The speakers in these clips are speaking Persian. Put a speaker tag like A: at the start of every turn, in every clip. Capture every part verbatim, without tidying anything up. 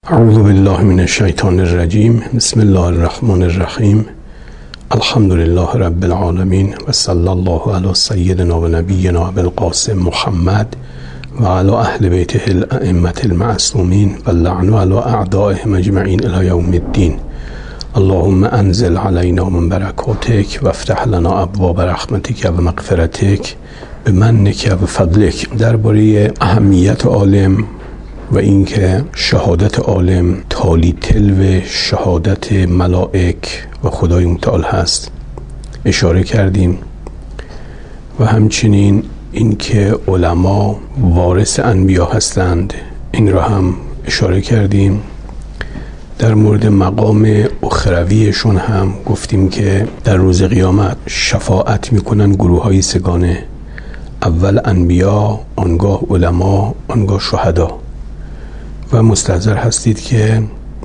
A: اعوذ بالله من الشیطان الرجیم. بسم الله الرحمن الرحیم. الحمد لله رب العالمین و صلی الله علی سیدنا و نبینا ابوالقاسم محمد و علی اهل بیته الائمة المعصومین و اللعن علی اعدائهم اجمعین الی یوم الدین. اللهم انزل علینا من برکاتک و افتح لنا ابواب رحمتک و مغفرتک بمنک و فضلک. درباره اهمیت عالم و اینکه شهادت عالم تالی تلو شهادت ملائک و خدای متعال هست اشاره کردیم و همچنین اینکه علما وارث انبیا هستند این را هم اشاره کردیم. در مورد مقام اخرویشون هم گفتیم که در روز قیامت شفاعت میکنن گروه های سگانه، اول انبیا، آنگاه علما، آنگاه شهدا، و مستحضر هستید که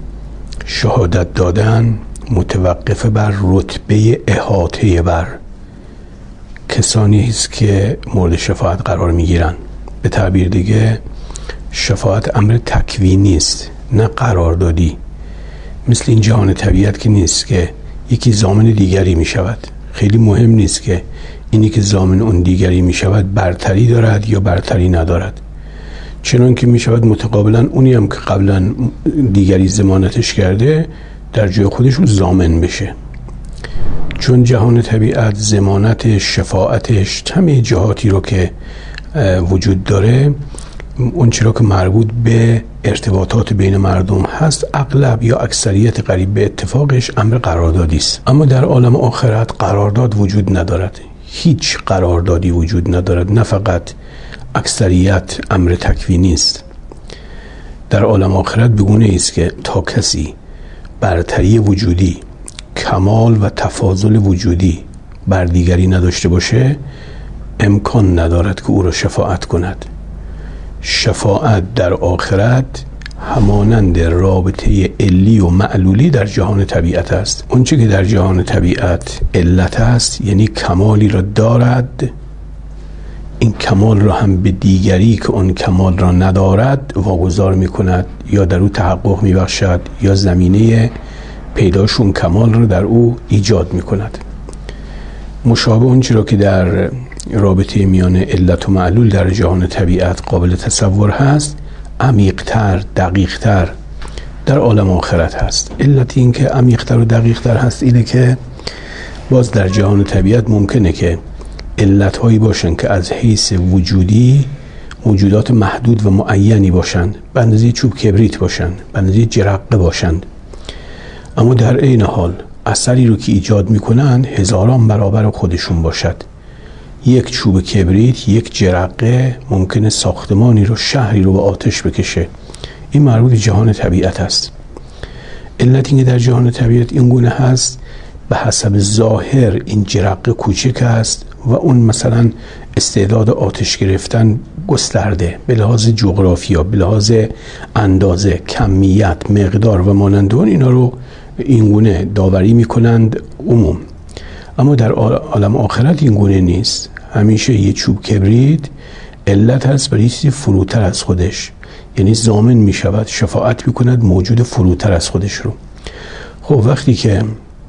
A: شهادت دادن متوقف بر رتبه احاطه بر کسانی است که مورد شفاعت قرار میگیرن. به تعبیر دیگه شفاعت امر تکوینی است نه قراردادی، مثل این جهان طبیعت که نیست که یکی ضامن دیگری می شود. خیلی مهم نیست که اینی که ضامن اون دیگری می شود برتری دارد یا برتری ندارد، چنان که می شود متقابلا اونی هم که قبلا دیگری ضمانتش کرده در جای خودش رو ضامن بشه. چون جهان طبیعت ضمانتش، شفاعتش، همه جهاتی رو که وجود داره، اون چرا که مربوط به ارتباطات بین مردم هست، اغلب یا اکثریت قریب به اتفاقش امر قراردادی است. اما در عالم آخرت قرارداد وجود ندارد، هیچ قراردادی وجود ندارد، نه فقط اکثریت امر تکوینی است. در عالم آخرت بگونه است که تا کسی برتری وجودی، کمال و تفاضل وجودی بر دیگری نداشته باشه امکان ندارد که او را شفاعت کند. شفاعت در آخرت همانند رابطه علی و معلولی در جهان طبیعت است. اونچه که در جهان طبیعت علت است یعنی کمالی را دارد، این کمال را هم به دیگری که اون کمال را ندارد واگذار می کند یا در او تحقق می بخشد یا زمینه پیداشون کمال را در او ایجاد می کند. مشابه اون چرا که در رابطه میان علت و معلول در جهان طبیعت قابل تصور هست، عمیق‌تر، دقیق‌تر در عالم آخرت هست. علت این که عمیق‌تر و دقیق‌تر هست اینه که باز در جهان طبیعت ممکنه که علت‌هایی باشن که از حیث وجودی موجودات محدود و معینی باشند، به اندازه چوب کبریت باشند، به اندازه جرقه باشند، اما در عین حال اثری رو که ایجاد میکنن هزاران برابر خودشون باشد. یک چوب کبریت، یک جرقه ممکنه ساختمانی رو، شهری رو به آتش بکشه. این مربوط به جهان طبیعت است. علت اینکه در جهان طبیعت این گونه هست، به حسب ظاهر این جرقه کوچک است و اون مثلا استعداد آتش گرفتن گسترده به لحاظ جغرافیا، به لحاظ اندازه، کمیت، مقدار و مانند اون اینا رو این گونه داوری میکنند عموم. اما در عالم آخرت این گونه نیست. همیشه یه چوب کبریت علت هست برای چیزی فروتر از خودش، یعنی ضامن میشود شفاعت میکند موجود فروتر از خودش رو. خب وقتی که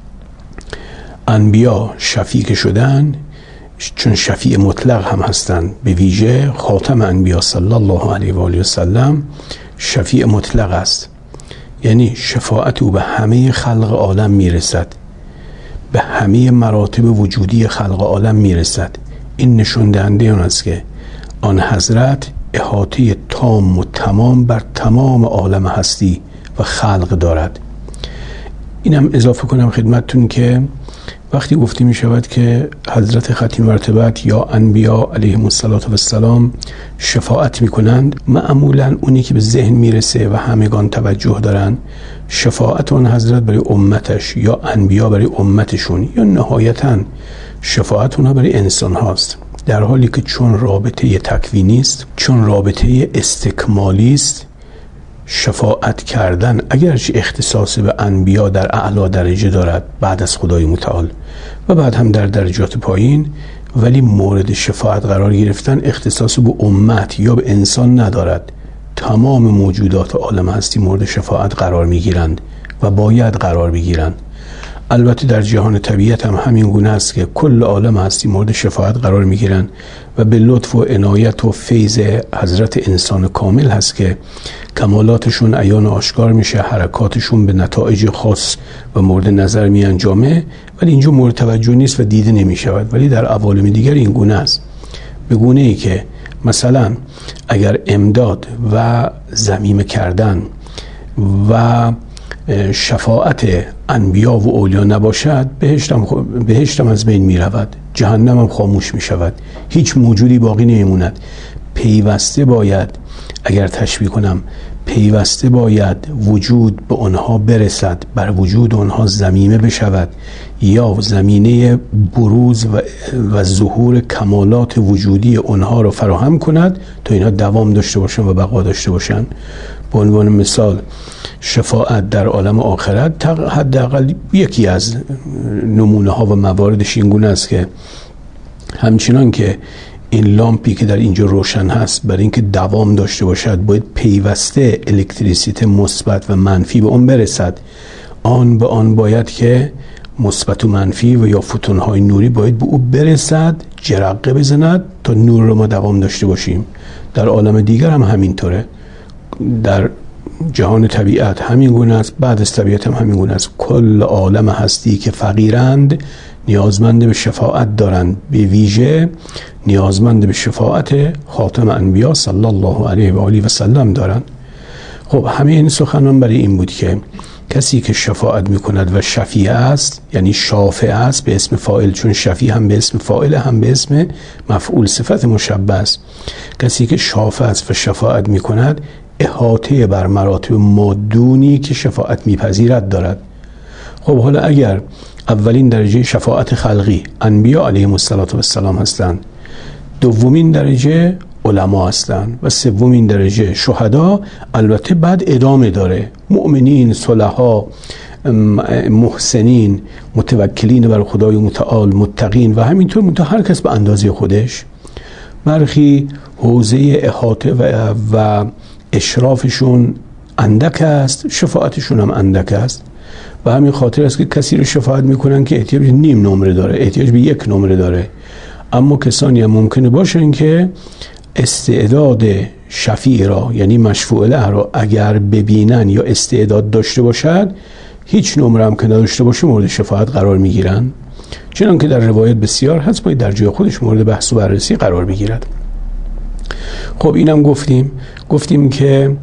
A: انبیا شفیع شدن، چون شفیع مطلق هم هستند، به ویژه خاتم انبیا صلی الله علیه و آله و سلم شفیع مطلق است، یعنی شفاعت او به همه خلق عالم میرسد، به همه مراتب وجودی خلق عالم میرسد. این نشون دهنده اون است که آن حضرت احاطه تام و تمام بر تمام عالم هستی و خلق دارد. اینم اضافه کنم خدمتتون که وقتی گفته می شود که حضرت ختم مرتبت یا انبیا علیهم السلام شفاعت می کنند، معمولا اونی که به ذهن می رسه و همگان توجه دارن شفاعت اون حضرت برای امتش یا انبیا برای امتشون یا نهایتا شفاعت اونها برای انسان هاست، در حالی که چون رابطه تکوینی است، چون رابطه استکمالی است، شفاعت کردن اگرچه اختصاص به انبیا در اعلی درجه دارد بعد از خدای متعال و بعد هم در درجات پایین، ولی مورد شفاعت قرار گرفتن اختصاص به امت یا به انسان ندارد. تمام موجودات عالم هستی مورد شفاعت قرار میگیرند و باید قرار بگیرند. البته در جهان طبیعت هم همین گونه است که کل عالم هستی مورد شفاعت قرار میگیرند و به لطف و عنایت و فیض حضرت انسان کامل هست که کمالاتشون عیان آشکار میشه، حرکاتشون به نتایج خاص و مورد نظر می انجامه، ولی اینجا مورد توجه نیست و دیده نمی شود. ولی در عوالم دیگر این گونه است، به گونه ای که مثلا اگر امداد و ضمیم کردن و شفاعت انبیا و اولیا نباشد، بهشتم بهشتم از بین می رود، جهنم هم خاموش می شود، هیچ موجودی باقی نمیموند. پیوسته باید، اگر تشبیه کنم، پیوسته باید وجود به آنها برسد، بر وجود آنها ضمیمه بشود یا زمینه بروز و, و ظهور کمالات وجودی آنها را فراهم کند تا اینها دوام داشته باشند و بقا داشته باشند. به عنوان مثال شفاعت در عالم آخرت حداقل یکی از نمونه ها و مواردش این گونه است که همچنان که این لامپی که در اینجا روشن هست برای اینکه دوام داشته باشد باید پیوسته الکتریسیته مثبت و منفی به اون برسد، آن به آن باید که مثبت و منفی و یا فوتون‌های نوری باید به او برسد، جرقه بزند تا نور رو ما دوام داشته باشیم. در عالم دیگر هم همینطوره، در جهان طبیعت همین گونه است، بعد از طبیعت هم همین گونه است. کل عالم هستی که فقیرند نیازمند به شفاعت دارند، به ویژه نیازمند به شفاعت خاتم انبیا صلی الله علیه و آله و سلم دارند. خب همه این سخنان برای این بود که کسی که شفاعت میکند و شفیع است، یعنی شافع است به اسم فاعل، چون شفیع هم به اسم فاعل هم به اسم مفعول، صفت مشبه است. کسی که شافع است و شفاعت میکند احاطه بر مراتب مادونی که شفاعت میپذیرد دارد. خب حالا اگر اولین درجه شفاعت خلقی انبیا علیهم السلام هستند، دومین درجه علما هستند و سومین درجه شهدا، البته بعد ادامه داره، مؤمنین، صلحا، محسنین، متوکلین بر خدای متعال، متقین و همینطور، منتها هر کس به اندازه خودش. برخی حوزه احاطه و, و اشرافشون اندک است، شفاعتشون هم اندک است. و همین خاطر است که کسی رو شفاعت میکنن که احتیاج نیم نمره داره، احتیاج به یک نمره داره. اما کسانی هم ممکنه باشن که استعداد شفیع را، یعنی مشفوع له را اگر ببینن یا استعداد داشته باشد، هیچ نمره هم که نداشته باشه مورد شفاعت قرار میگیرن. چنان که در روایت بسیار هست باید در جای خودش مورد بحث و بررسی قرار بگیرد. خب اینم گفتیم گفتیم که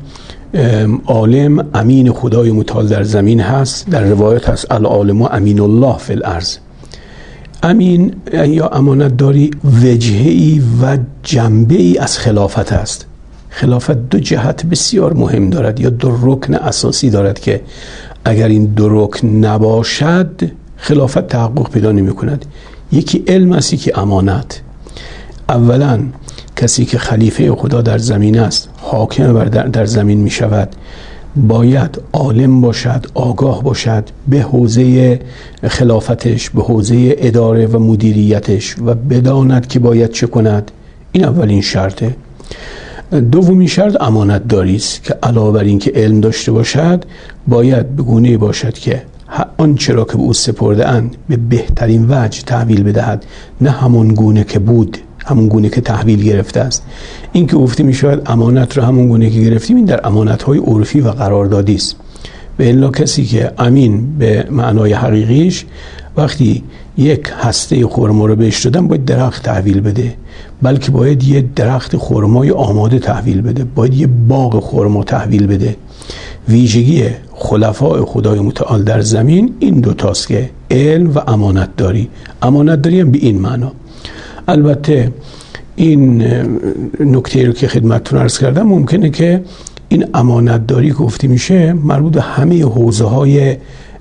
A: عالم امین خدای متعال در زمین هست. در روایت هست العالم امین الله فی الارض. امین یا امانت داری وجهی و جنبه‌ای از خلافت است. خلافت دو جهت بسیار مهم دارد یا دو رکن اساسی دارد که اگر این دو رکن نباشد خلافت تحقق پیدا نمی کند. یکی علم است، یکی امانت. اولا کسی که خلیفه خدا در زمین است، حاکم بر در, در زمین می شود، باید عالم باشد، آگاه باشد به حوزه خلافتش، به حوزه اداره و مدیریتش و بداند که باید چه کند. این اولین شرطه. دومین شرط امانت داری است که علاوه بر این که علم داشته باشد باید به گونه‌ای باشد که آنچه را که به او سپرده اند به بهترین وجه تحویل بدهد، نه همون گونه که بود، همون گونه که تحویل گرفته است. این که گفته می شود امانت را همون گونه که گرفتیم، این در امانت‌های عرفی و قراردادی است. به الا کسی که امین به معنای حقیقیش، وقتی یک هسته خرما رو بهش دادن باید درخت تحویل بده، بلکه باید یه درخت خرمای آماده تحویل بده، باید یه باغ خرما تحویل بده. ویژگی خلفای خدای متعال در زمین این دو تاست که علم و امانت داری. امانت داری هم به این معنا. البته این نکته رو که خدمتتون عرض کردم ممکنه که این امانت داری گفته میشه مربوط به همه حوزه های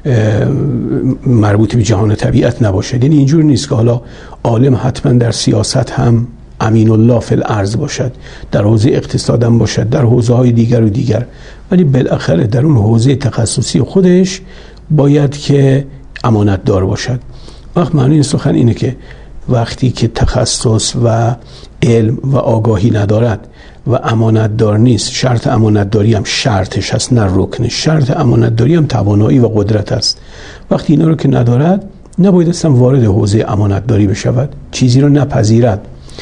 A: مربوط به جهان طبیعت نباشه. یعنی اینجور نیست که حالا عالم حتما در سیاست هم امین الله فی الارض باشد، در حوزه اقتصاد هم باشد، در حوزه های دیگر و دیگر، ولی بالاخره در اون حوزه تخصصی خودش باید که امانت دار باشد. وقت معنی این سخن اینه که وقتی که تخصص و علم و آگاهی ندارد و امانتدار نیست. شرط امانتداری هم شرطش هست نه رکنش. شرط امانتداری هم توانایی و قدرت است. وقتی اینا رو که ندارد نباید اصلا وارد حوزه امانتداری بشود، چیزی رو نپذیرد.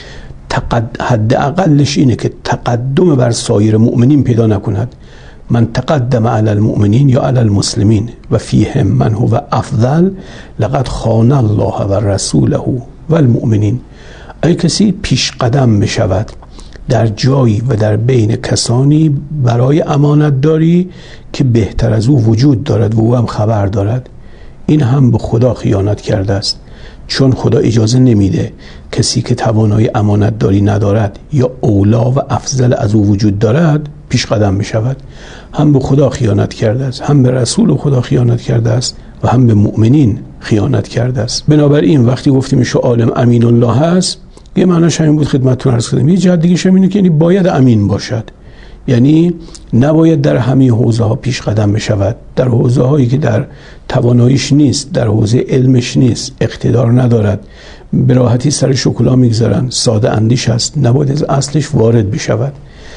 A: تقد... حد اقلش اینه که تقدم بر سایر مؤمنین پیدا نکند. من تقدم علی المؤمنین یا علی المسلمین و فیهم من هو افضل لقد خان الله و رسوله و المؤمنین. ای کسی پیش قدم بشود در جایی و در بین کسانی برای امانتداری که بهتر از او وجود دارد و او هم خبر دارد، این هم به خدا خیانت کرده است، چون خدا اجازه نمیده کسی که توانایی امانتداری ندارد یا اولا و افضل از او وجود دارد پیش قدم بشود. هم به خدا خیانت کرده است، هم به رسول خدا خیانت کرده است و هم به مؤمنین خیانت کرده است. بنابراین وقتی گفتیم شو عالم امین الله هست، یه معناش همین بود خدمتتون عرض کردم. یه جهت دیگه همینه که یعنی باید امین باشد، یعنی نباید در همه حوزه ها پیش قدم بشود. در حوزه هایی که در تواناییش نیست، در حوزه علمش نیست، اقتدار ندارد، به راحتی سر شکلا میگذارن، ساده اندیش است، نباید از اصلش وارد بشود.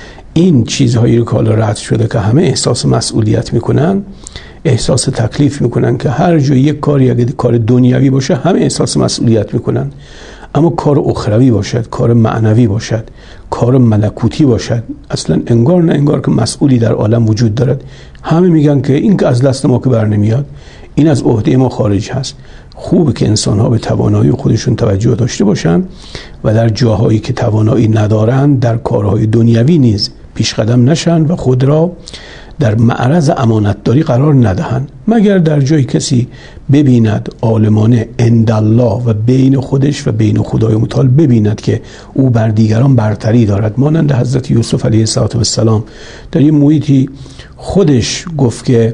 A: این چیزهایی رو که حالا رد شده که همه احساس مسئولیت میکنن، احساس تکلیف میکنن که هر جای یک کاری اگه کار دنیوی باشه همه احساس مسئولیت میکنن، اما کار اخروی باشد، کار معنوی باشد، کار ملکوتی باشد، اصلا انگار نه انگار که مسئولی در عالم وجود دارد. همه میگن که این که از دست ما که بر نمیاد، این از عهده ما خارج هست. خوبه که انسان ها به توانایی خودشون توجه داشته باشن و در جاهایی که توانایی ندارن در کارهای دنیوی نیز پیش قدم نشن و خود را در معرض امانتداری قرار ندهند، مگر در جای کسی ببیند عالمانه عند الله و بین خودش و بین خدای متعال ببیند که او بر دیگران برتری دارد. مانند حضرت یوسف علیه السلام در این محیطی خودش گفت که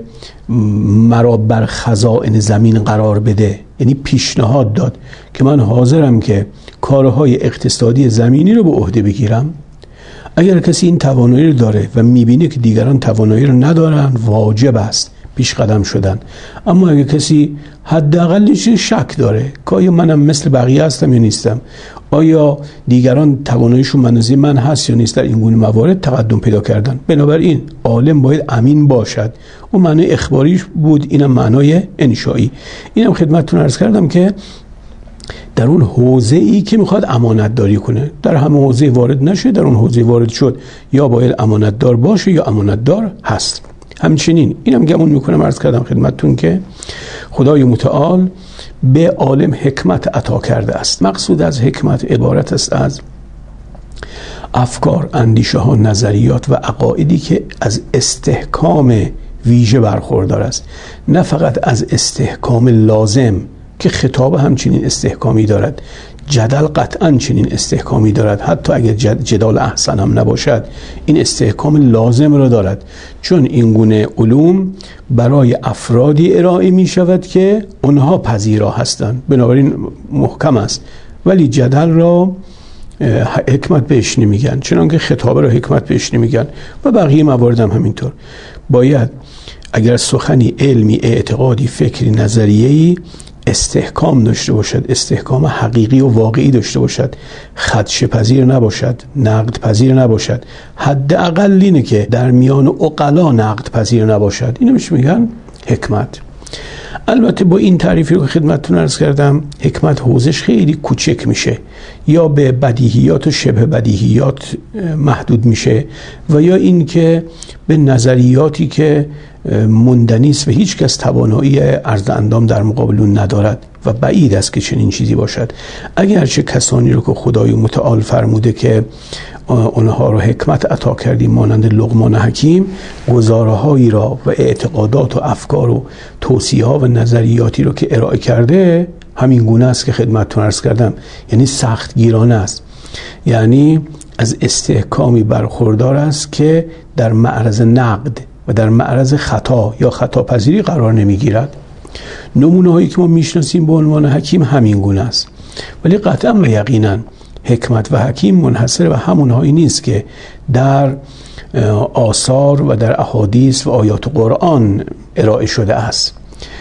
A: مرا بر خزائن زمین قرار بده، یعنی پیشنهاد داد که من حاضرم که کارهای اقتصادی زمینی رو به عهده بگیرم. اگر کسی این توانایی رو داره و میبینه که دیگران توانایی رو ندارن، واجب است پیش قدم شدن. اما اگر کسی حداقلش شک داره که آیا منم مثل بقیه هستم یا نیستم، آیا دیگران تواناییشون منازی من هست یا نیست، در این گونه موارد تقدم پیدا کردن. بنابراین عالم باید امین باشد. اون معنی اخباریش بود، اینم معنای انشایی. اینم خدمتتون عرض کردم که در اون حوزه ای که میخواد امانت داری کنه، در همه حوزه وارد نشه، در اون حوزه وارد شد یا باید امانت دار باشه یا امانت دار هست. همچنین اینم گمون میکنم عرض کردم خدمتتون که خدای متعال به عالم حکمت عطا کرده است. مقصود از حکمت عبارت است از افکار، اندیشه ها، نظریات و عقایدی که از استحکام ویژه برخوردار است، نه فقط از استحکام لازم که خطاب همچنین استحکامی دارد، جدل قطعا چنین استحکامی دارد، حتی اگر جدال احسن هم نباشد این استحکام لازم را دارد، چون این گونه علوم برای افرادی ارائه می شود که اونها پذیرا هستند، بنابراین محکم است. ولی جدل را حکمت بهش نمیگن، چنانکه خطابه را حکمت بهش نمیگن و بقیه موارد هم همینطور. باید اگر سخنی علمی، اعتقادی، فکری، نظریه‌ای استحکام داشته باشد، استحکام حقیقی و واقعی داشته باشد، خدش پذیر نباشد، نقد پذیر نباشد، حداقل اینه که در میان عقلا نقد پذیر نباشد، اینو بهش میگن حکمت. البته با این تعریفی که خدمتتون عرض کردم حکمت حوزش خیلی کوچک میشه، یا به بدیهیات و شبه بدیهیات محدود میشه و یا این که به نظریاتی که مندنی است و هیچ کس توانایی عرض اندام در مقابل اون ندارد و بعید است که چنین چیزی باشد. اگرچه کسانی رو که خدای متعال فرموده که اونها رو حکمت عطا کردیم مانند لقمان حکیم، گزاره‌هایی را و اعتقادات و افکار و توصیه‌ها و نظریاتی رو که ارائه کرده همین گونه است که خدمتتون عرض کردم، یعنی سخت گیرانه است، یعنی از استحکامی برخوردار است که در معرض نقد و در معرض خطا یا خطا پذیری قرار نمیگیرد. نمونه هایی که ما میشناسیم به عنوان حکیم همین گونه است، ولی قطعا و یقینا حکمت و حکیم منحصر به همون هایی نیست که در آثار و در احادیث و آیات قرآن ارائه شده است.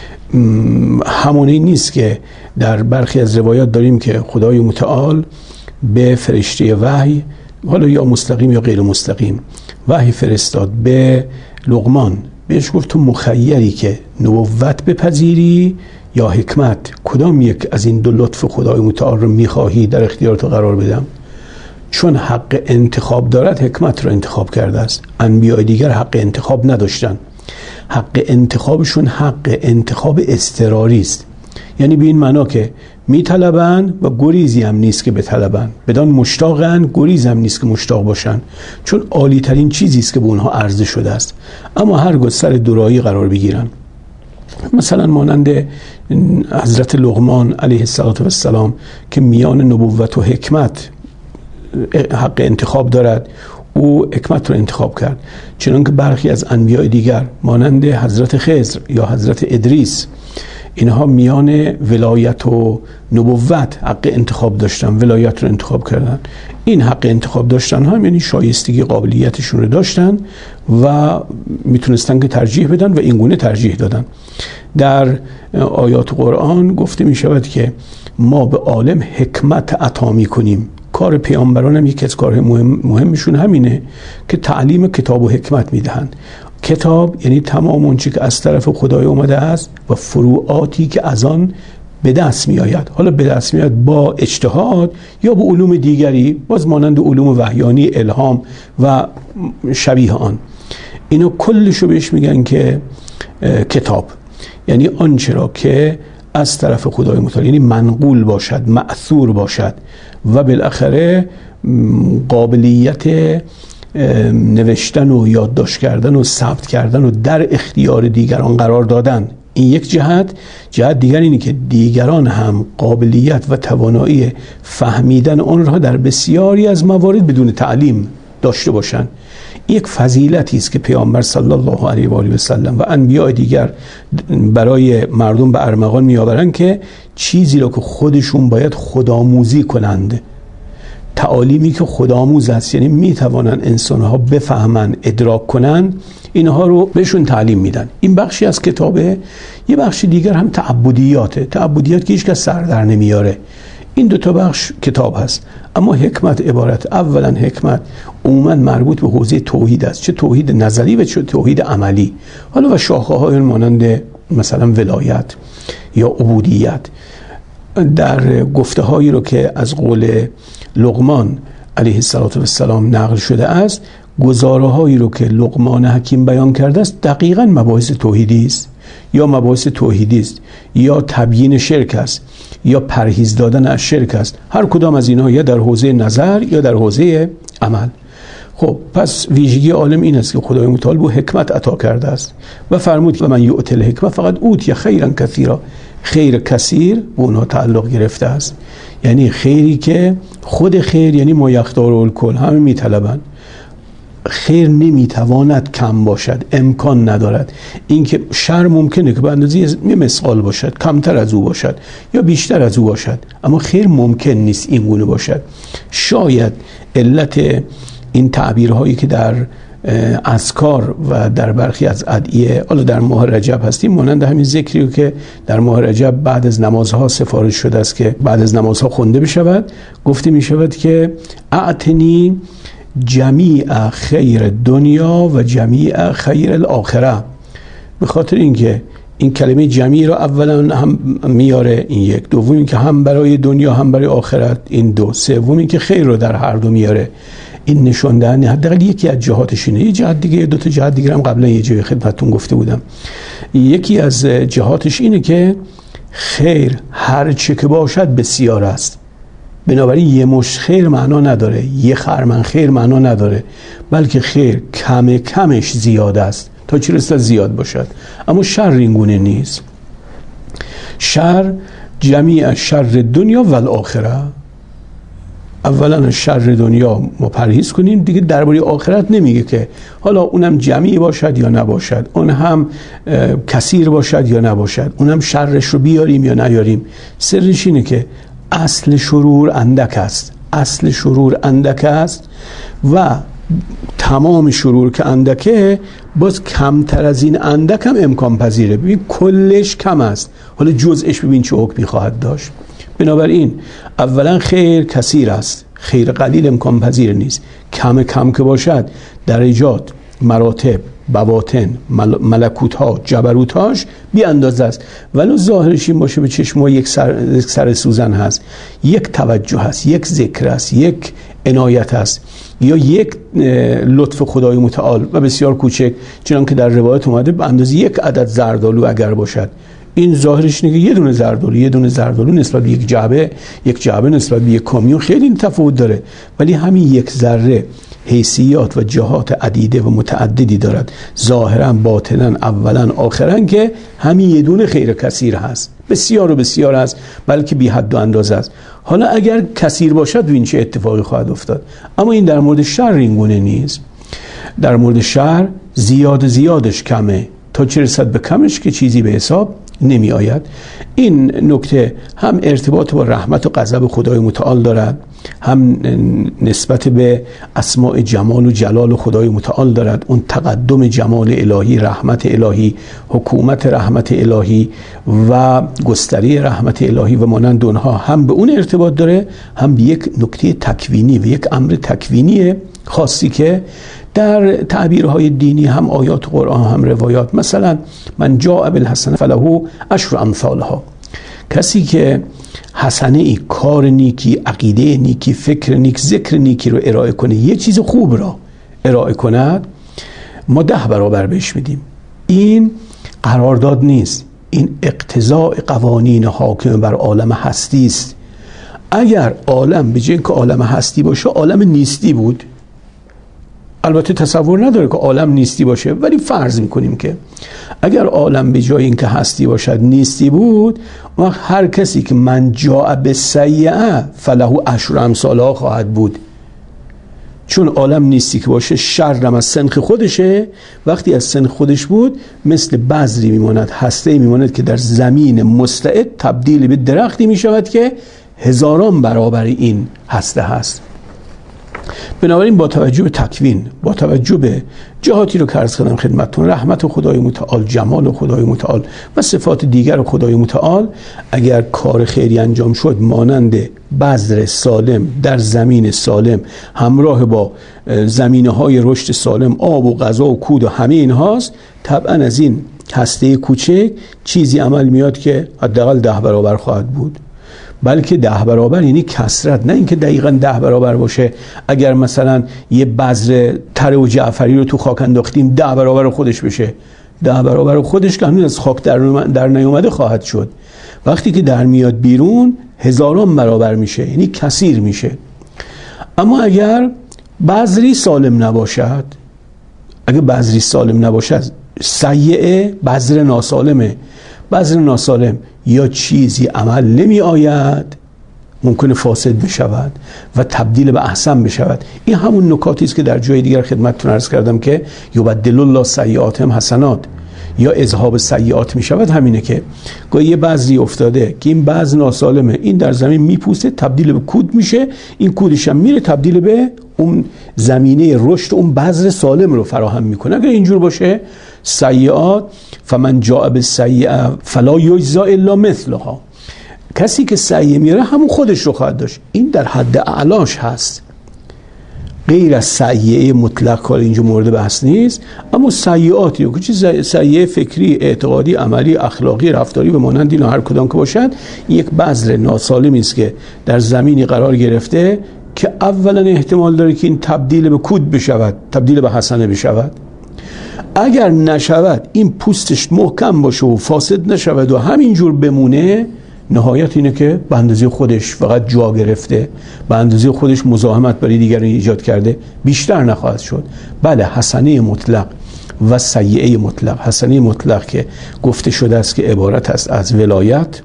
A: همونی نیست که در برخی از روایات داریم که خدای متعال به فرشته وحی حالا یا مستقیم یا غیر مستقیم وحی فرستاد به لقمان، بهش گفت تو مخیری که نبوت بپذیری یا حکمت، کدام یک از این دو لطف خدای متعال رو میخواهی در اختیار تو قرار بدم؟ چون حق انتخاب دارد حکمت رو انتخاب کرده است. انبیاء دیگر حق انتخاب نداشتن. حق انتخابشون حق انتخاب اضطراری است، یعنی به این معنا که میطلبن و گریزی هم نیست که بطلبن، بدان مشتاقن گریز هم نیست که مشتاق باشن، چون عالی ترین چیزی است که به اونها عرضه شده است. اما هرگاه سر دورایی قرار بگیرن، مثلا مانند حضرت لقمان علیه السلام که میان نبوت و حکمت حق انتخاب دارد، او حکمت رو انتخاب کرد. چنانکه برخی از انبیاء دیگر مانند حضرت خضر یا حضرت ادریس، اینها میان ولایت و نبوت حق انتخاب داشتن، ولایت رو انتخاب کردن. این حق انتخاب داشتن هم یعنی شایستگی قابلیتشون رو داشتن و میتونستن که ترجیح بدن و این گونه ترجیح دادن. در آیات قرآن گفته می شود که ما به عالم حکمت عطا می کنیم. کار پیامبران هم یکی از کارهای مهم مهمشون همینه که تعلیم کتاب و حکمت میدهن. کتاب یعنی تمام اون چی که از طرف خدای اومده است و فروعاتی که از آن به دست می آید، حالا به دست می آید با اجتهاد یا با علوم دیگری، باز مانند علوم وحیانی، الهام و شبیه آن. اینو کلشو بهش میگن که کتاب، یعنی آنچه را که از طرف خدای متعال، یعنی منقول باشد، مأثور باشد و بالاخره قابلیت نوشتن و یادداشت کردن و ثبت کردن و در اختیار دیگران قرار دادن. این یک جهت. جهت دیگر اینه که دیگران هم قابلیت و توانایی فهمیدن آن را در بسیاری از موارد بدون تعلیم داشته باشند. یک فضیلتی است که پیامبر صلی الله علیه و آله و سلم و انبیاء دیگر برای مردم به ارمغان میآورند که چیزی را که خودشون باید خودآموزی کنند، تعالیمی که خودآموز است، یعنی میتوانند انسانها بفهمن، ادراک کنن، اینها رو بهشون تعلیم میدن. این بخشی از کتابه. یه بخش دیگر هم تعبدیاته، تعبدیات که هیچ کس سر در نمیاره. این دو تا بخش کتاب هست. اما حکمت عبارت، اولا حکمت عموما مربوط به حوزه توحید است، چه توحید نظری و چه توحید عملی. حالا و شاخه های مانند مثلا ولایت یا عبودیت. در گفته هایی رو که از قول لقمان علیه السلام نقل شده است، گزاره هایی رو که لقمان حکیم بیان کرده است دقیقاً مباحث توحیدی است، یا مباحث توحیدی است، یا تبیین شرک است، یا پرهیز دادن از شرک است. هر کدام از اینها یا در حوزه نظر یا در حوزه عمل. خب پس ویژگی عالم این است که خدای متعال به حکمت عطا کرده است و فرمود و من یؤتی الحکمة فقد اوتی خیرا کثیرا. خیر کثیر به اونها تعلق گرفته است، یعنی خیری که خود خیر، یعنی ما یختار الکل، همه میطلبن. خیر نمیتواند کم باشد، امکان ندارد. اینکه شر ممکنه که به اندازه یه مثقال باشد، کمتر از او باشد یا بیشتر از او باشد، اما خیر ممکن نیست این گونه باشد. شاید علت این تعبیرهایی که در اذکار و در برخی از ادعیه، حالا در ماه رجب هستیم، مانند همین ذکری که در ماه رجب بعد از نمازها سفارش شده است که بعد از نمازها خونده بشود، گفته می شود که اعتنی جمیع خیر دنیا و جمیع خیر الاخره. به خاطر اینکه این کلمه جمیع را اولا هم میاره، این یک. دوم اینکه هم برای دنیا هم برای آخرت، این دو. سوم اینکه خیر رو در هر دو میاره. این نشون دهنده حداقل یکی از جهاتش اینه. یه جهت دیگه، دو تا جهت دیگه هم قبلا یه جای خدمتتون گفته بودم. یکی از جهاتش اینه که خیر هر چه که باشد بسیار است. بنابراین یه مشت خیر معنا نداره، یه خرمن خیر معنا نداره، بلکه خیر کم کمش زیاد است تا چه رسد زیاد باشد. اما شر این گونه نیست. شر جمیع شر دنیا و الاخره. اولا شر دنیا ما پرهیز کنیم، دیگه درباره آخرت نمیگه که حالا اونم جمعی باشد یا نباشد، اون هم کثیر باشد یا نباشد، اونم شرش رو بیاریم یا نیاریم. سرش اینه که اصل شرور اندک است، اصل شرور اندک است و تمام شرور که اندکه باز کمتر از این اندک هم امکان پذیره. ببین کلش کم است، حالا جزءش ببین چه حکمی خواهد داشت. بنابراین اولا خیر کثیر است، خیر قلیل امکان پذیر نیست. کم کم که باشد درجات، مراتب، بواطن، مل... ملکوت ها، جبروت هاش بی اندازه است. ولو ظاهرش این باشه به چشم ما یک سر... یک سر سوزن هست، یک توجه هست، یک ذکر هست، یک عنایت هست، یا یک لطف خدای متعال و بسیار کوچک، چنان که در روایت اومده به اندازه یک عدد زردآلو اگر باشد. این ظاهرش اینه که یه دونه زردآلو یه دونه زردآلو نسبت به یک جعبه، یک جعبه نسبت به یک کامیون خیلی تفاوت داره، ولی همین یک ذره حیثیات و جهات عدیده و متعددی دارد، ظاهرا، باطنا، اولا، آخرا، که همین یه دونه خیر کثیر هست، بسیار و بسیار است، بلکه بی حد و اندازه است. حالا اگر کثیر باشد این چه اتفاقی خواهد افتاد؟ اما این در مورد شر این گونه نیست. در مورد شر زیاد زیادش کمه تا چه رسد به کمش که چیزی به حساب نمی آید. این نکته هم ارتباط با رحمت و غضب خدای متعال دارد، هم نسبت به اسماء جمال و جلال خدای متعال دارد، اون تقدم جمال الهی، رحمت الهی، حکومت رحمت الهی و گستری رحمت الهی و مانند اونها، هم به اون ارتباط داره، هم به یک نکته تکوینی و یک امر تکوینی خاصی که در تعبیرهای دینی، هم آیات قرآن هم روایات، مثلا من جاء بالحسنه فله عشر امثالها، کسی که حسنه ای، کار نیکی، عقیده نیکی، فکر نیک، ذکر نیکی رو ارائه کنه، یه چیز خوب را ارائه کند، ما ده برابر بهش میدیم. این قرارداد نیست، این اقتضاء قوانین حاکم بر عالم هستی است. اگر عالم به جای که عالم هستی باشه عالم نیستی بود، البته تصور نداره که عالم نیستی باشه، ولی فرض میکنیم که اگر عالم به جای اینکه هستی باشد نیستی بود، و هر کسی که من جاء بالسیئه فله عشر امثالها خواهد بود. چون عالم نیستی که باشه، شرم از سنخ خودشه، وقتی از سنخ خودش بود مثل بذری میماند، هسته میماند که در زمین مستعد تبدیل به درختی میشود که هزاران برابر این هسته هست. بنابراین با توجه به تکوین، با توجه به جهاتی رو که عرض کردم خدمتتون، رحمت خدای متعال، جمال خدای متعال و صفات دیگر خدای متعال، اگر کار خیری انجام شد مانند بذر سالم در زمین سالم، همراه با زمینه‌های رشد سالم، آب و غذا و کود و همه اینهاست، طبعا از این هسته کوچک چیزی عمل میاد که حداقل ده برابر خواهد بود. بلکه ده برابر یعنی کثرت، نه اینکه دقیقاً ده برابر باشه. اگر مثلا یه بذر تره و جعفری رو تو خاک انداختیم ده برابر خودش بشه، ده برابر خودش که هنوز از خاک در, در نیومده خواهد شد. وقتی که در میاد بیرون هزاران برابر میشه، یعنی کثیر میشه. اما اگر بذری سالم نباشد، اگر بذری سالم نباشد، سیئه بذر ناسالمه، بذر ناسالم یا چیزی عمل نمی آید، ممکنه فاسد بشود و تبدیل به احسن بشود. این همون نکاتی است که در جای دیگر خدمتتون عرض کردم که یبدل الله سیئاتهم حسنات، یا اذهاب سیئات می شود. همینه که گاهی یه بذری افتاده که این بذر ناسالمه، این در زمین میپوسه، تبدیل به کود میشه، این کودش هم میره تبدیل به اون زمینه رشد اون بذر سالم رو فراهم میکنه. اگر اینجور باشه سیئات، فمن جاء بالسیئه فلا یجزا الا مثلها، کسی که سیئه میاره همون خودش رو خواهد داشت. این در حد اعلاش هست، غیر از سیئه مطلق کار اینجا مورد بحث نیست. اما سیئاتی که چه سیئه فکری، اعتقادی، عملی، اخلاقی، رفتاری و مانند اینا هر کدام که باشد، یک بذر ناسالمی است که در زمینی قرار گرفته که اولا احتمال داره که این تبدیل به کود بشود، تبدیل به حسنه بشود. اگر نشود، این پوستش محکم باشه و فاسد نشود و همینجور بمونه، نهایت اینه که به اندازه خودش فقط جا گرفته، به اندازه خودش مزاحمت برای دیگران ایجاد کرده، بیشتر نخواهد شد. بله، حسنه مطلق و سیئه مطلق. حسنه مطلق که گفته شده است که عبارت است از ولایت،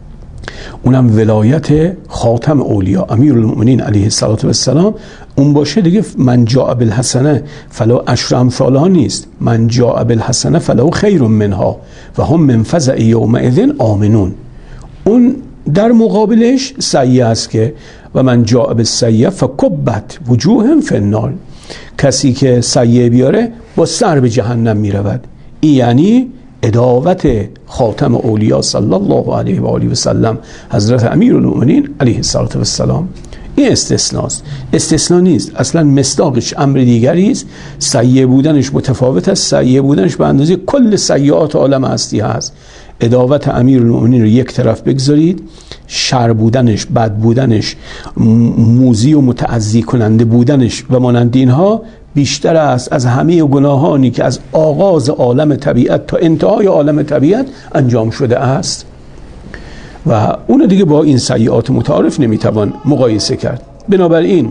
A: اونم ولایت خاتم اولیا امیرالمؤمنین علیه السلام، اون باشه دیگه من جاء بالحسنه فلو عشر امثالها نیست، من جاء بالحسنه فلو خیر منها و هم من فزع یومئذ آمنون. اون در مقابلش سیئه است که و من جاء بالسیئه فکبت وجوههم فی النار، کسی که سیئه بیاره با سر به جهنم میرود. این یعنی اداوت خاتم اولیا صلی الله علیه و آله و سلم حضرت امیرالمؤمنین علیه السلام. این استثناست. استثنا نیست، اصلا مصداقش امر دیگری است. سیء بودنش متفاوت است. سیء بودنش به اندازه کل سیئات عالم هستی هست. عداوت امیرالمؤمنین رو یک طرف بگذارید، شر بودنش، بد بودنش، موذی و متعزی کننده بودنش و مانند اینها بیشتر است از همه گناهانی که از آغاز عالم طبیعت تا انتهای عالم طبیعت انجام شده است و اون دیگه با این سیئات متعارف نمیتوان مقایسه کرد. بنابراین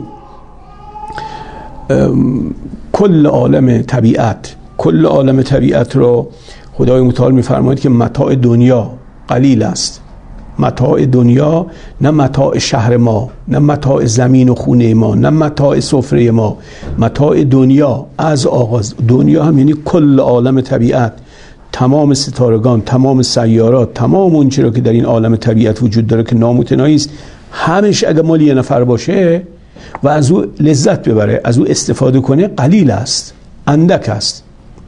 A: کل عالم طبیعت کل عالم طبیعت رو خدای متعال میفرماید که متاع دنیا قلیل است. متاع دنیا نه متاع شهر ما، نه متاع زمین و خونه ما، نه متاع سفره ما. متاع دنیا از آغاز، دنیا هم یعنی کل عالم طبیعت، تمام ستارگان، تمام سیارات، تمام اون چیزی که در این عالم طبیعت وجود داره که نامتناهی است، همش اگه مال یه نفر باشه و از او لذت ببره، از او استفاده کنه، قلیل است، اندک است.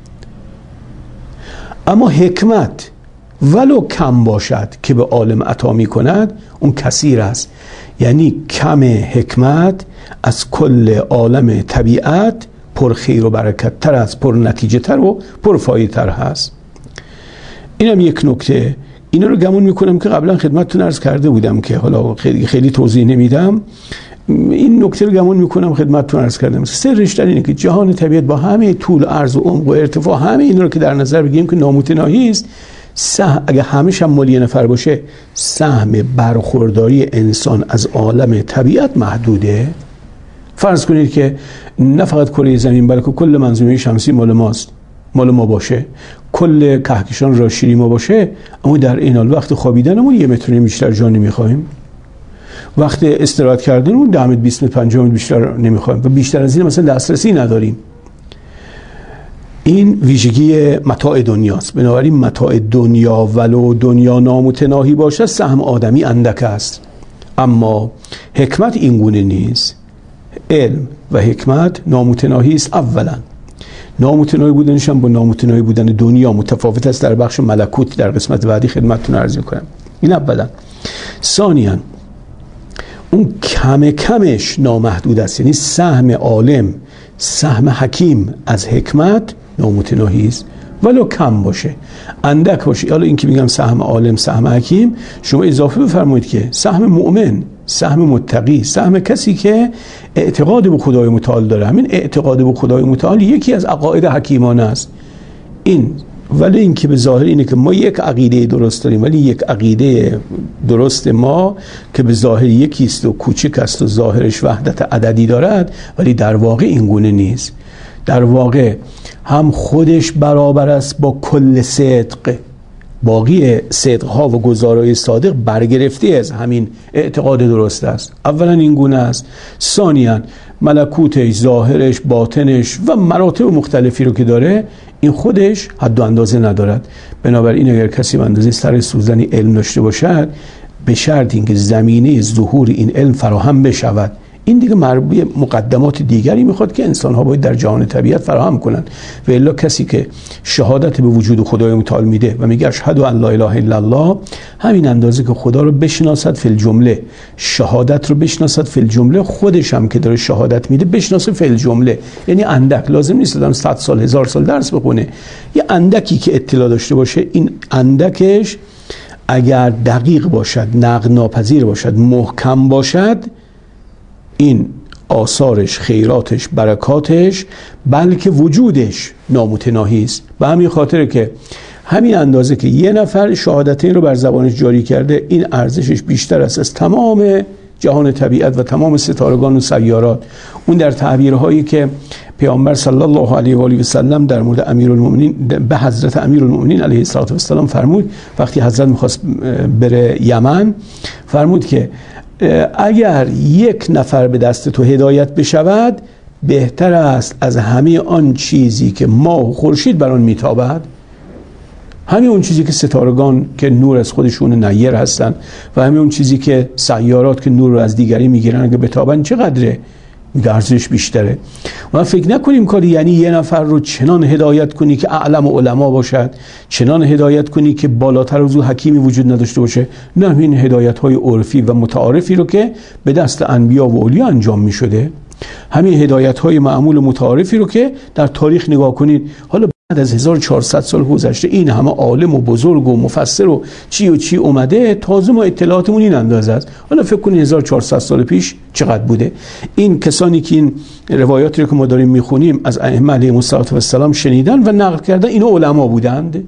A: اما حکمت ولو کم باشد که به عالم عطا می کند، اون کثیر است. یعنی کم حکمت از کل عالم طبیعت پر خیر و برکت تر است، پر نتیجه تر و پر فایده تر هست. اینم یک نکته. اینا رو گمون میکنم که قبلا خدمتتون عرض کرده بودم که حالا خیلی خیلی توضیح نمیدم. این نکته رو گمون میکنم خدمتتون عرض کردم. سرش در اینه که جهان طبیعت با همه طول، عرض و عمق و ارتفاع، همه اینا رو که در نظر بگیریم که نامتناهی است، سهم اگه همش هم مال یه نفر باشه، سهم برخورداری انسان از عالم طبیعت محدوده. فرض کنید که نه فقط کره زمین بلکه کل منظومه شمسی مال ماست، مال ما باشه، کل کهکشان راشیری ما باشه، اما در این حال وقت خوابیدنمون یه متر بیشتر جا نمیخوایم، وقت استراحت کردنمون ده متر بیست متر پنجاه متر بیشتر نمیخوایم و بیشتر از این مثلا دسترسی نداریم. این ویژگی متاع دنیاست. بنابراین متاع دنیا ولو دنیا نامتناهی باشه، سهم آدمی اندک است. اما حکمت این گونه نیست. علم و حکمت نامتناهی است. اولا نامتناهی بودنش هم با نامتناهی بودن دنیا متفاوت است. در بخش ملکوت در قسمت بعدی خدمتتون عرض می‌کنم. این اولا. ثانیاً اون کم کمش نامحدود است. یعنی سهم عالم، سهم حکیم از حکمت نامتناهی است، ولو کم باشه، اندک باشه. حالا این که میگم سهم عالم، سهم حکیم، شما اضافه بفرمایید که سهم مؤمن، سهم متقی، سهم کسی که اعتقاد به خدای متعال داره. همین اعتقاد به خدای متعال یکی از عقاید حکیمانه است. این ولی این که به ظاهر اینه که ما یک عقیده درست داریم، ولی یک عقیده درست ما که به ظاهر یکیست و کوچک است و ظاهرش وحدت عددی دارد، ولی در واقع این گونه نیست. در واقع هم خودش برابر است با کل صدق، باقی صدقها و گزارهای صادق برگرفته از همین اعتقاد درست است. اولا این گونه است. ثانیاً ملکوتش، ظاهرش، باطنش و مراتب مختلفی رو که داره، این خودش حد و اندازه ندارد. بنابراین اگر کسی به اندازه سر سوزنی علم داشته باشد، به شرط اینکه زمینه ظهور این علم فراهم بشود، این دیگه مربوط مقدمات دیگری میخواد که انسان‌ها باید در جهان طبیعت فراهم کنند. و الا کسی که شهادت به وجود خدای متعال میده و میگه اشهد ان لا اله الا الله، همین اندازه که خدا رو بشناسد فی الجمله، شهادت رو بشناسد فی الجمله، خودش هم که داره شهادت میده بشناسه فی الجمله. یعنی اندک، لازم نیست آدم صد سال هزار سال درس بخونه، یه اندکی که اطلاع داشته باشه. این اندکش اگر دقیق باشد، نقد ناپذیر باشد، محکم باشد، این آثارش، خیراتش، برکاتش، بلکه وجودش نامتناهی است. به همین خاطر که همین اندازه که یه نفر شهادتین رو بر زبانش جاری کرده، این ارزشش بیشتر است از تمام جهان طبیعت و تمام ستارگان و سیارات. اون در تعبیرهایی که پیامبر صلی الله علیه و آله و سلم در مورد امیرالمومنین به حضرت امیرالمومنین علیه السلام فرمود، وقتی حضرت می‌خواست بره یمن، فرمود که اگر یک نفر به دست تو هدایت بشود، بهتر است از همه آن چیزی که ماه و خورشید بر آن میتابد. همین اون چیزی که ستارگان که نور از خودشون نیر هستن و همین اون چیزی که سیارات که نور رو از دیگری میگیرن اگه بتابن چقدره؟ میگه ارزش بیشتره. ما فکر نکنیم کاری یعنی یه نفر رو چنان هدایت کنی که اعلم علما باشد، چنان هدایت کنی که بالاتر از او حکیمی وجود نداشته باشه. نه، این هدایت های عرفی و متعارفی رو که به دست انبیا و اولیا انجام میشده، همین هدایت های معمول و متعارفی رو که در تاریخ نگاه کنید، حالا بعد از هزار و چهارصد سال گذشته این همه عالم و بزرگ و مفسر و چی و چی اومده، تازه ما اطلاعاتمون این اندازه است. حالا فکر کنید هزار و چهارصد سال پیش چقدر بوده. این کسانی که این روایاتی رو که ما داریم میخونیم از ائمه علیهم السلام شنیدن و نقل کردن، اینا علما بودند.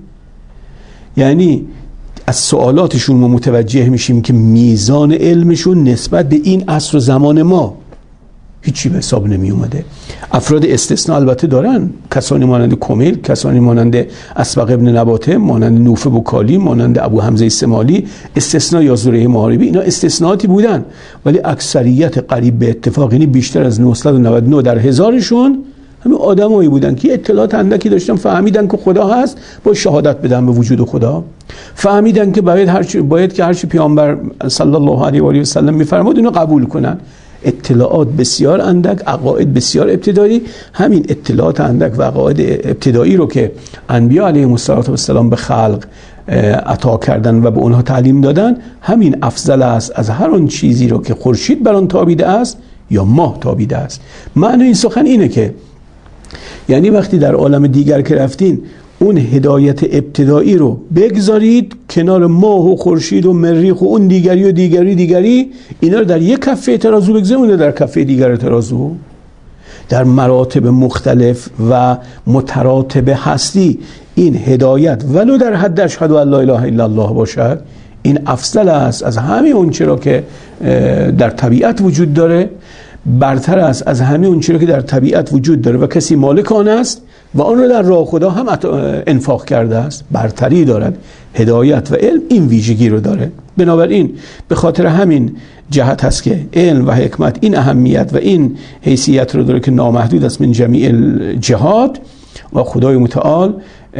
A: یعنی از سوالاتشون ما متوجه میشیم که میزان علمشون نسبت به این عصر و زمان ما هیچی به حساب نمی اومده. افراد استثناء البته دارن، کسانی مانند کمیل، کسانی مانند اسبق ابن نباته، مانند نوفه بوکالی، مانند ابو حمزه سمالی، استثناء یا زوره محاربی، اینا استثناءاتی بودن، ولی اکثریت قریب به اتفاق، یعنی بیشتر از نهصد و نود و نه در هزارشون همین آدمایی بودن که اطلاعات اندکی داشتن، فهمیدن که خدا هست، با شهادت بدن به وجود خدا، فهمیدن که باید هر چی باید که هر چی پیامبر صلی الله علیه و آله و سلم میفرمود اینو قبول کنن. اطلاعات بسیار اندک، عقاید بسیار ابتدایی. همین اطلاعات اندک و عقاید ابتدایی رو که انبیا علیهم السلام به خلق عطا کردن و به اونها تعلیم دادن، همین افضل است از هر آن چیزی رو که خورشید بر آن تابیده است یا ماه تابیده است. معنی این سخن اینه که یعنی وقتی در عالم دیگر که رفتین، اون هدایت ابتدایی رو بگذارید کنار ماه و خورشید و مریخ و اون دیگری و دیگری دیگری، اینا رو در یک کفه ترازو بگذارید، در کفه دیگر ترازو. در مراتب مختلف و متراتب هستی این هدایت ولو در حد اشهد ان لا اله الا الله باشد، این افضل است از همه اون چرا که در طبیعت وجود داره، برتر است از همه اون چیزی که در طبیعت وجود داره و کسی مالک آن است و آن را در راه خدا هم انفاق کرده است، برتری دارد. هدایت و علم این ویژگی رو داره. بنابراین به خاطر همین جهت هست که علم و حکمت این اهمیت و این حیثیت رو داره که نامحدود است من جمیع الجهات، و خدای متعال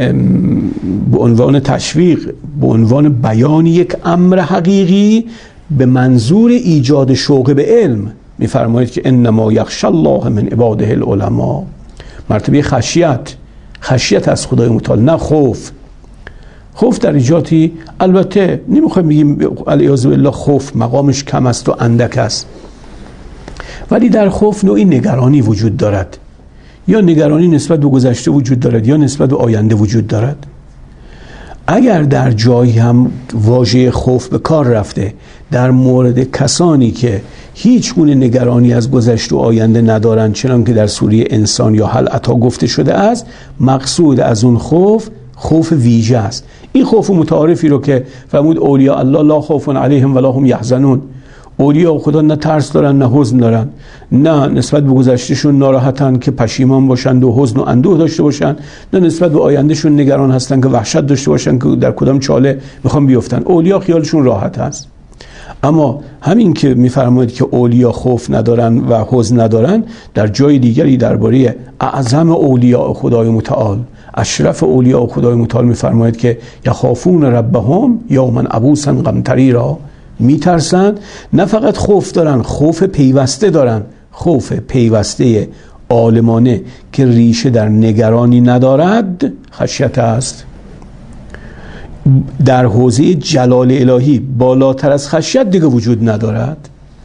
A: به عنوان تشویق، به عنوان بیان یک امر حقیقی به منظور ایجاد شوق به علم میفرماید که انما یخشی الله من عباده العلماء. مرتبه خشیت، خشیت از خدای متعال، نه خوف. خوف درجاتی البته نمیخوایم بگیم علیاذ بالله خوف مقامش کم است و اندک است، ولی در خوف نوعی نگرانی وجود دارد، یا نگرانی نسبت به گذشته وجود دارد یا نسبت به آینده وجود دارد. اگر در جایی هم واژه خوف به کار رفته در مورد کسانی که هیچ گونه نگرانی از گذشته و آینده ندارند، چنان که در سوره انسان یا هل اتی گفته شده است، مقصود از اون خوف خوف ویژه است. این خوف متعارفی رو که فرمود اولیاء الله لا خوف علیهم ولا هم یحزنون، اولیاء خدا نه ترس دارن نه حزن دارن، نه نسبت به گذشتهشون ناراحتن که پشیمان باشند و حزن و اندوه داشته باشن، نه نسبت به آیندهشون نگران هستن که وحشت داشته باشن که در کدام چاله میخوان بیفتن. اولیاء خیالشون راحت است. اما همین که میفرماید که اولیاء خوف ندارن و حزن ندارن، در جای دیگری درباره اعظم اولیاء خدای متعال، اشرف اولیاء خدای متعال میفرماید که یخافون ربهم یوما عبوسا قمطریرا، میترسند. نه فقط خوف دارن، خوف پیوسته دارن، خوف پیوسته عالمانه که ریشه در نگرانی ندارد خشیت است. در حوزه جلال الهی بالاتر از خشیت دیگه وجود ندارد.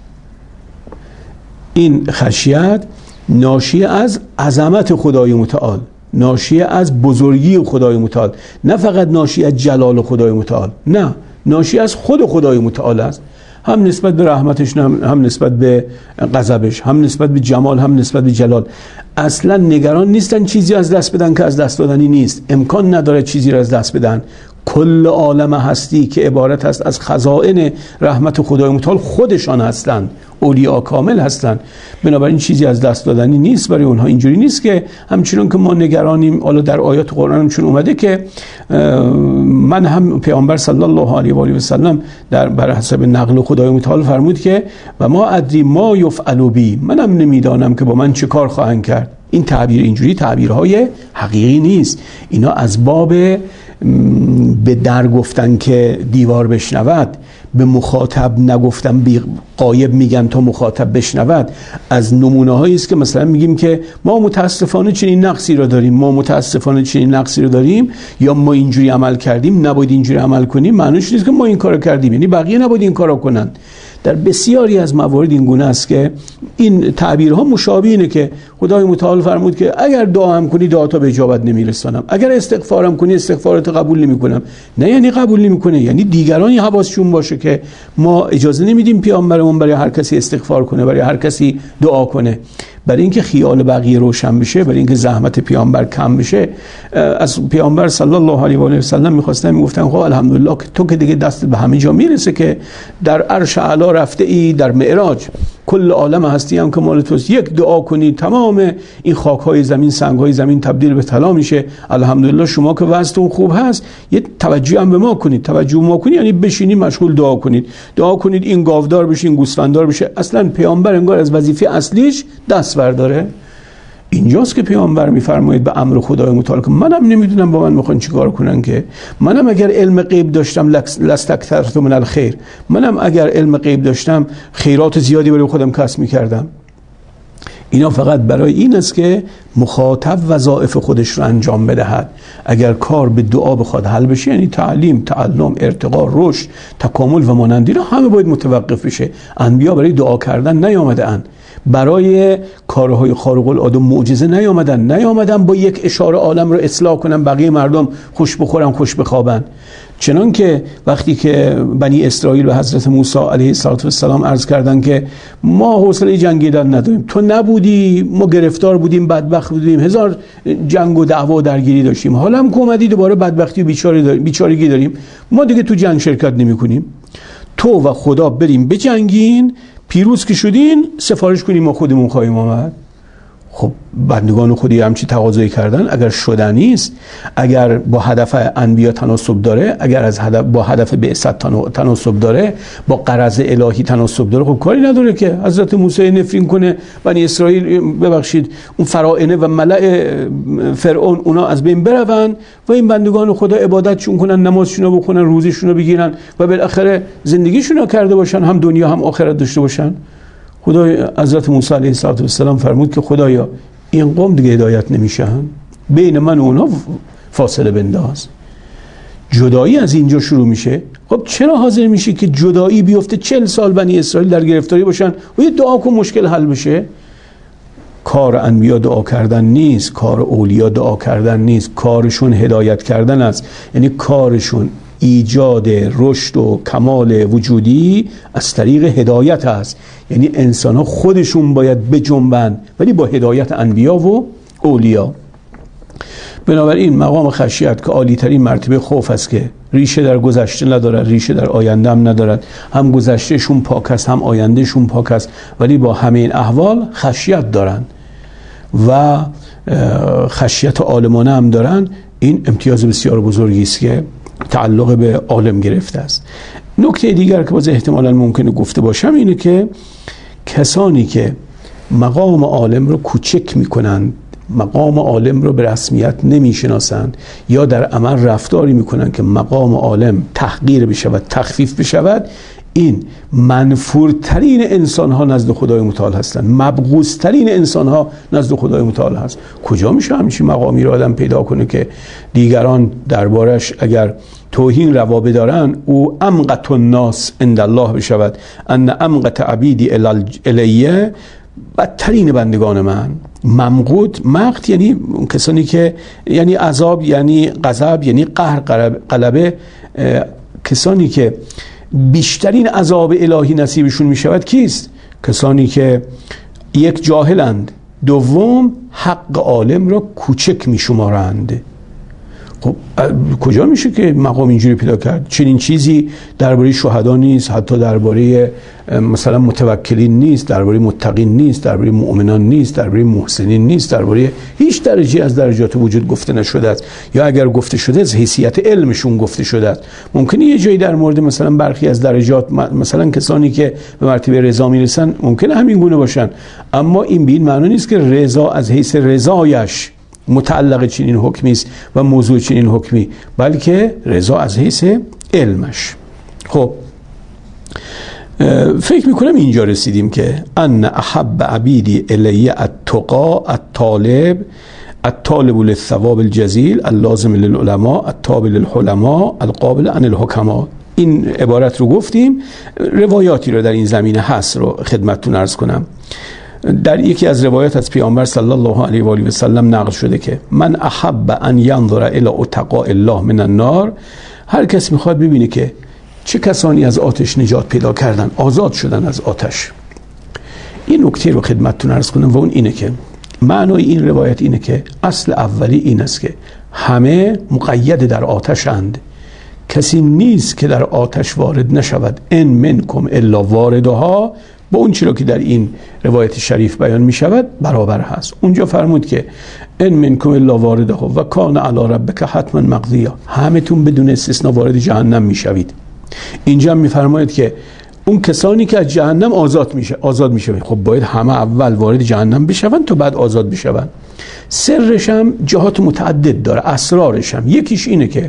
A: این خشیت ناشی از عظمت خدای متعال، ناشی از بزرگی خدای متعال، نه فقط ناشی از جلال خدای متعال، نه، ناشی از خود خدای متعال است. هم نسبت به رحمتش، هم, هم نسبت به غضبش، هم نسبت به جمال، هم نسبت به جلال. اصلا نگران نیستن چیزی از دست بدن که از دست دادنی نیست، امکان نداره چیزی را از دست بدن. کل عالم هستی که عبارت است از خزائن رحمت خدای متعال خودشان هستند، اولیاء کامل هستند. بنابراین چیزی از دست دادنی نیست برای اونها. اینجوری نیست که همچنان که ما نگرانیم. حالا در آیات قرآن هم چون اومده که من هم پیامبر صلی الله علیه و آله و سلم در بر حسب نقل خدای متعال فرمود که و ما ادری ما یفعل بی، منم نمیدانم که با من چه کار خواهند کرد. این تعبیر اینجوری تعبیرهای حقیقی نیست، اینا از باب به در گفتن که دیوار بشنود، به مخاطب نگفتن بی غایب میگن تا مخاطب بشنود. از نمونه هایی است که مثلا میگیم که ما متاسفانه چنین نقصی رو داریم، ما متاسفانه چنین نقصی رو داریم، یا ما اینجوری عمل کردیم نباید اینجوری عمل کنیم. معنیش نیست که ما این کارو کردیم یعنی بقیه نباید این کارو کنن. در بسیاری از موارد این گونه است که این تعبیرها مشابه اینه که خدای متعال فرمود که اگر دعا هم کنی دعاتو به اجابت نمیرسانم، اگر استغفارم کنی استغفارت قبول نمیکنم. نه یعنی قبول نمیکنه، یعنی دیگرانی حواسشون باشه که ما اجازه نمیدیم پیامبرمون برای هر کسی استغفار کنه، برای هر کسی دعا کنه. برای اینکه خیال بقیه روشن بشه، برای اینکه زحمت پیامبر کم بشه، از پیامبر صلی الله علیه و آله و سلم می‌خواستن میگفتن خب الحمدلله که تو که دیگه دست به همه جا میرسه که در عرش اعلی رفته ای، در معراج کل عالم هستی هم که مال توست، یک دعا کنی تمام این خاک‌های زمین، سنگ‌های زمین تبدیل به طلا میشه. الحمدلله شما که وضعتون خوب هست، یه توجه هم به ما کنید. توجه ما کنید یعنی بشینید مشغول دعا کنید، دعا کنید این گاودار بشه، این گوسفنددار بشه. اصلا پیامبر انگار از وظیفه اصلیش دست برداره. اینجاست که پیامبر میفرماید به امر خدای متعال که منم نمیدونم با من میخوان چیکار کنن، که منم اگر علم غیب داشتم لاستکثرت من الخیر، منم اگر علم غیب داشتم خیرات زیادی برای خودم کسب میکردم. اینا فقط برای این است که مخاطب وظایف خودش رو انجام بدهد. اگر کار به دعا بخواد حل بشه، یعنی تعلیم، تعلم، ارتقا، رشد، تکامل و مانند اینا همه باید متوقف بشه. انبیا برای دعا کردن نیامده اند، برای کارهای خارق العاده معجزه نیامدن، نیامدن با یک اشاره عالم رو اصلاح کنن، بقیه مردم خوش بخورن خوش بخوابن. چنان که وقتی که بنی اسرائیل به حضرت موسی علیه السلام عرض کردن که ما حوصله جنگیدن نداریم، تو نبودی ما گرفتار بودیم، بدبخت بودیم، هزار جنگ و دعوا و درگیری داشتیم، حالا هم که اومدی دوباره بدبختی و بیچاره داریم، بیچارگی داریم، ما دیگه تو جنگ شرکت نمی کنیم، تو و خدا بریم بجنگین، پیروز که شدین سفارش کنیم ما خودمون خواهیم آمد. خب بندگان خودی همچی تقاضایی کردن، اگر شدنی است، اگر با هدف انبیا تناسب داره، اگر از هدف با هدف بعثت تناسب داره، با غرض الهی تناسب داره، خب کاری نداره که حضرت موسی نفرین کنه بنی اسرائیل، ببخشید اون فرائنه و ملأ فرعون اونا از بین برون و این بندگان خدا عبادتشون کنن، نمازشون بخونن، روزیشون رو بگیرن و بالاخره زندگیشون رو کرده باشن، هم دنیا هم آخرت داشته باشن. خدای حضرت موسی علیه السلام فرمود که خدایا این قوم دیگه هدایت نمیشن، بین من و اونا فاصله بنداز. جدایی از اینجا شروع میشه. خب چرا حاضر میشی که جدایی بیفته، چهل سال بنی اسرائیل در گرفتاری باشن و یه دعا کن مشکل حل بشه؟ کار انبیا دعا کردن نیست، کار اولیا دعا کردن نیست، کارشون هدایت کردن است. یعنی کارشون ایجاد رشد و کمال وجودی از طریق هدایت است. یعنی انسان ها خودشون باید بجنبن، ولی با هدایت انبیا و اولیا. بنابراین مقام خشیت که عالی ترین مرتبه خوف است، که ریشه در گذشته ندارد، ریشه در آینده هم ندارد، هم گذشتهشون پاک است هم آیندهشون پاک است، ولی با همه این احوال خشیت دارن و خشیت عالمانه هم دارن. این امتیاز بسیار بزرگی است که تعلق به عالم گرفته است. نکته دیگر که باز احتمالاً ممکنه گفته باشم اینه که کسانی که مقام عالم رو کوچک میکنن، مقام عالم رو به رسمیت نمیشناسند، یا در عمل رفتاری میکنن که مقام عالم تحقیر بشود، تخفیف بشود، این منفورترین انسان ها نزد خدای متعال هستند، مبغوضترین انسان ها نزد خدای متعال هست. کجا میشه همچین مقامی رو آدم پیدا کنه که دیگران دربارش اگر توهین روا بدارن او امقت الناس عند الله بشود، ان امقت عبیدی الیه، بدترین بندگان من. ممقوت، مقت یعنی کسانی که یعنی عذاب، یعنی غضب، یعنی قهر، غلبه، کسانی که بیشترین عذاب الهی نصیبشون می شود کیست؟ کسانی که یک جاهلند، دوم حق عالم را کوچک می شمارند. خب کجا میشه که مقام اینجوری پیدا کرد؟ چنین چیزی درباره شهدا نیست، حتی درباره مثلا متوکلین نیست، درباره متقین نیست، درباره مؤمنان نیست، درباره محسنین نیست، درباره هیچ درجه از درجات وجود گفته نشده است، یا اگر گفته شده از حیثیت علمشون گفته شده است. ممکنه یه جایی در مورد مثلا برخی از درجات، مثلا کسانی که به مرتبه رضا میرسن ممکنه همین گونه باشن، اما این به این معنی نیست که رضا از حیث رضایش متعلق چنین حکمی است و موضوع چنین حکمی، بلکه رضا از حیث علمش. خب فکر میکنم اینجا رسیدیم که ان احب عبیدی الی التقا الطالب الطالب للثواب الجزیل اللازم للعلماء التابع للحلماء القابل عن الحکماء. این عبارت رو گفتیم، روایاتی رو در این زمینه هست رو خدمتتون عرض کنم. در یکی از روایات از پیامبر صلی الله علیه و آله و سلم نقل شده که من احب ان ينظر الى اتقاء الله من النار، هر کس میخواد ببینه که چه کسانی از آتش نجات پیدا کردن، آزاد شدن از آتش. این نکته رو خدمتتون عرض کنم و اون اینه که معنای این روایت اینه که اصل اولی این است که همه مقید در آتشند، کسی نیست که در آتش وارد نشود. ان منکم الا واردها، با اون چیزی که در این روایت شریف بیان می شود برابر هست. اونجا فرمود که ان منکم الا واردها و کان علی ربک حتما مقضیا، همتون بدون استثناء وارد جهنم می شوید. اینجا می فرماید که اون کسانی که از جهنم آزاد میشه آزاد میشه خب باید همه اول وارد جهنم بشون تا بعد آزاد بشون. سرش هم جهات متعدد داره، اسرارش هم یکیش اینه که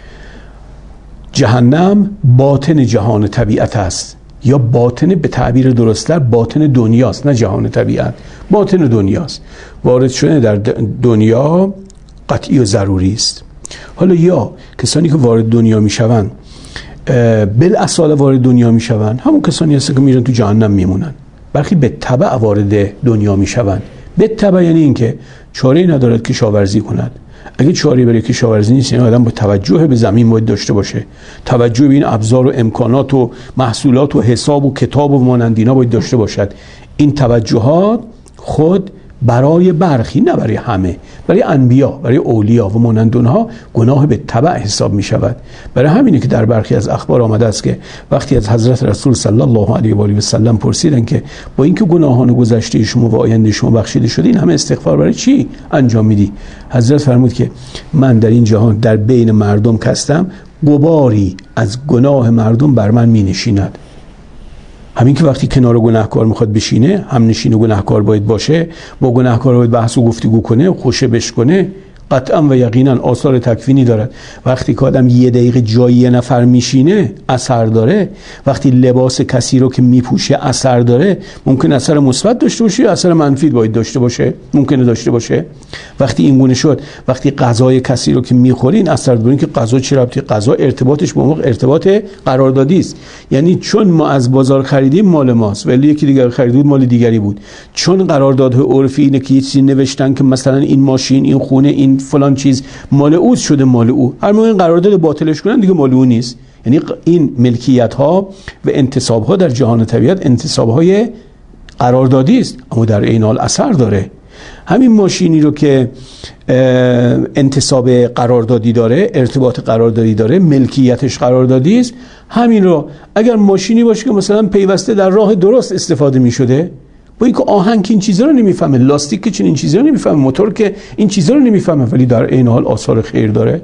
A: جهنم باطن جهان طبیعت است، یا باطن به تعبیر درست‌تر باطن دنیاست، نه جهان طبیعت، باطن دنیاست. وارد شدن در دنیا قطعی و ضروری است. حالا یا کسانی که وارد دنیا میشوند بالاصاله وارد دنیا میشوند همون کسانی هستن که میرن تو جهنم میمونن، برخی به تبع وارد دنیا میشوند. به تبع یعنی این که چاره‌ای ندارد که کشاورزی کند. اگه چاری برای کشاورزی نیست، این آدم با توجه به زمین باید داشته باشه، توجه به این ابزار و امکانات و محصولات و حساب و کتاب و مانند اینا باید داشته باشد. این توجهات خود برای برخی، نه برای همه، برای انبیا، برای اولیا و مانند اونها گناه به تبع حساب می شود. برای همینه که در برخی از اخبار آمده است که وقتی از حضرت رسول صلی الله علیه و آله و سلم پرسیدن که با اینکه گناهان گذشته شما و آینده شما بخشیده شده، این همه استغفار برای چی انجام میدی؟ حضرت فرمود که من در این جهان در بین مردم کستم، غباری از گناه مردم بر من می نشیند. همین که وقتی کنار گناهکار میخواد بشینه، هم نشین گناهکار باید باشه، با گناهکار باید بحث و گفتگو کنه، خوشه بش کنه، قطعا و یقینا آثار تکوینی دارد. وقتی که آدم یه دقیقه جای یه نفر میشینه اثر داره، وقتی لباس کسی رو که میپوشه اثر داره، ممکن اثر مثبت داشته باشه یا اثر منفی باید داشته باشه، ممکنه داشته باشه. وقتی این گونه شد، وقتی غذای کسی رو که میخورین اثر داره، که غذا چه ربطی؟ غذا ارتباطش با موقع ارتباط قراردادی است. یعنی چون ما از بازار خریدیم مال ماست، ولی یکی دیگر خرید مال دیگری بود. چون قراردادهای عرفی اینه که یه چیزی نوشتن که مثلا این ماشین، این خونه، این فلان چیز مال اوست، شده مال او. هر موقع این قرارداد باطلش کنن دیگه مال او نیست. یعنی این ملکیت ها و انتصاب ها در جهان طبیعت انتصاب های قراردادی است، اما در این حال اثر داره. همین ماشینی رو که انتصاب قراردادی داره، ارتباط قراردادی داره، ملکیتش قراردادی است، همین رو اگر ماشینی باشه که مثلا پیوسته در راه درست استفاده می شده، با اینکه آهن که این چیزا رو نمیفهمه، لاستیک که چنین چیزا رو نمیفهمه، موتور که این چیزا رو نمیفهمه، ولی در این حال آثار خیر داره.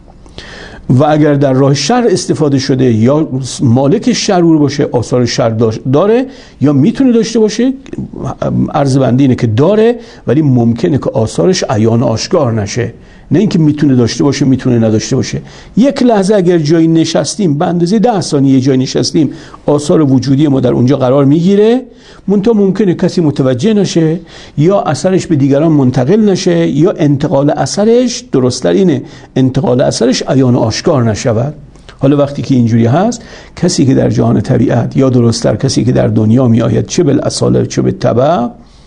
A: و اگر در راه شر استفاده شده یا مالک شرور باشه، آثار شر داره یا میتونه داشته باشه. عرض بندی اینه که داره، ولی ممکنه که آثارش عیان آشکار نشه، نه اینکه میتونه داشته باشه میتونه نداشته باشه. یک لحظه اگر جایی نشستیم، به اندازه ده ثانیه جایی نشستیم، آثار وجودی ما در اونجا قرار میگیره، منتها ممکنه کسی متوجه نشه یا اثرش به دیگران منتقل نشه، یا انتقال اثرش، درست‌تر اینه انتقال اثرش عیان آشکار نشود. حالا وقتی که اینجوری هست، کسی که در جهان طبیعت، یا درست‌تر کسی که در دنیا می آید، چه بالاصاله چه بالتبع،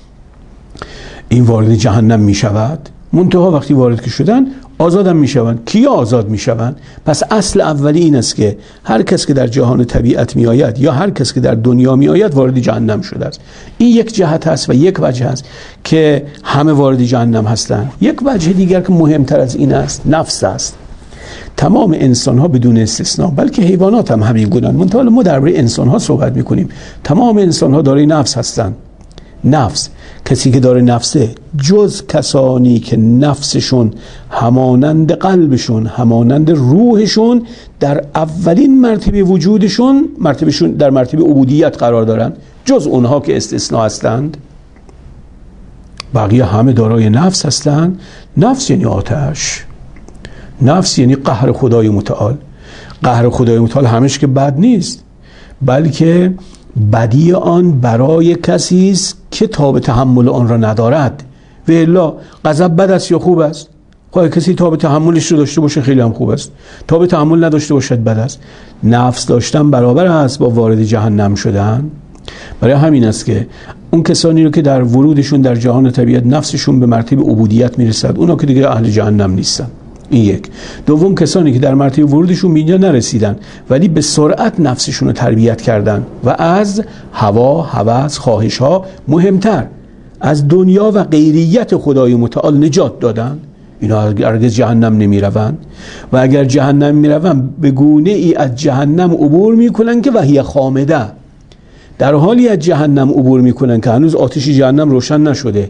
A: این وارد جهنم می شود. منتها وقتی وارد که شدن آزادم می شوند. کیا آزاد می شوند؟ پس اصل اولی این است که هر کس که در جهان طبیعت می آید یا هر کس که در دنیا می آید وارد جهنم شده است. این یک جهت است و یک وجه است که همه وارد جهنم هستند. یک وجه دیگر که مهمتر از این است، نفس است. تمام انسان ها بدون استثناء، بلکه حیوانات هم همین گونه‌اند، منتها ما درباره انسان ها صحبت می کنیم. تمام انسان ها دارای نفس هستند. نفس، کسی که داره نفسه، جز کسانی که نفسشون همانند قلبشون، همانند روحشون در اولین مرتبه وجودشون، مرتبهشون در مرتبه عبودیت قرار دارن، جز اونها که استثناء هستند. بقیه همه دارای نفس هستن. نفس یعنی آتش، نفس یعنی قهر خدای متعال. قهر خدای متعال همش که بد نیست، بلکه بدی آن برای کسی است که تاب تحمل آن را ندارد. و الا غضب بد است یا خوب است؟ خب کسی تاب تحملش رو داشته باشه خیلی هم خوب است، تاب تحمل نداشته باشد بد است. نفس داشتن برابر است با وارد جهنم شدن. برای همین است که اون کسانی رو که در ورودشون در جهان طبیعت نفسشون به مرتبه عبودیت میرسد، اونا که دیگه اهل جهنم نیستن. این یک. دوم، کسانی که در مرتبه ورودشون به اینجا نرسیدن ولی به سرعت نفسشون رو تربیت کردن و از هوا، هوس، خواهش ها مهمتر از دنیا و غیریت خدای متعال نجات دادن، اینا هرگز جهنم نمی روند. و اگر جهنم می روند به گونه ای از جهنم عبور می کنن که وهی خامده، در حالی از جهنم عبور می کنن که هنوز آتش جهنم روشن نشده،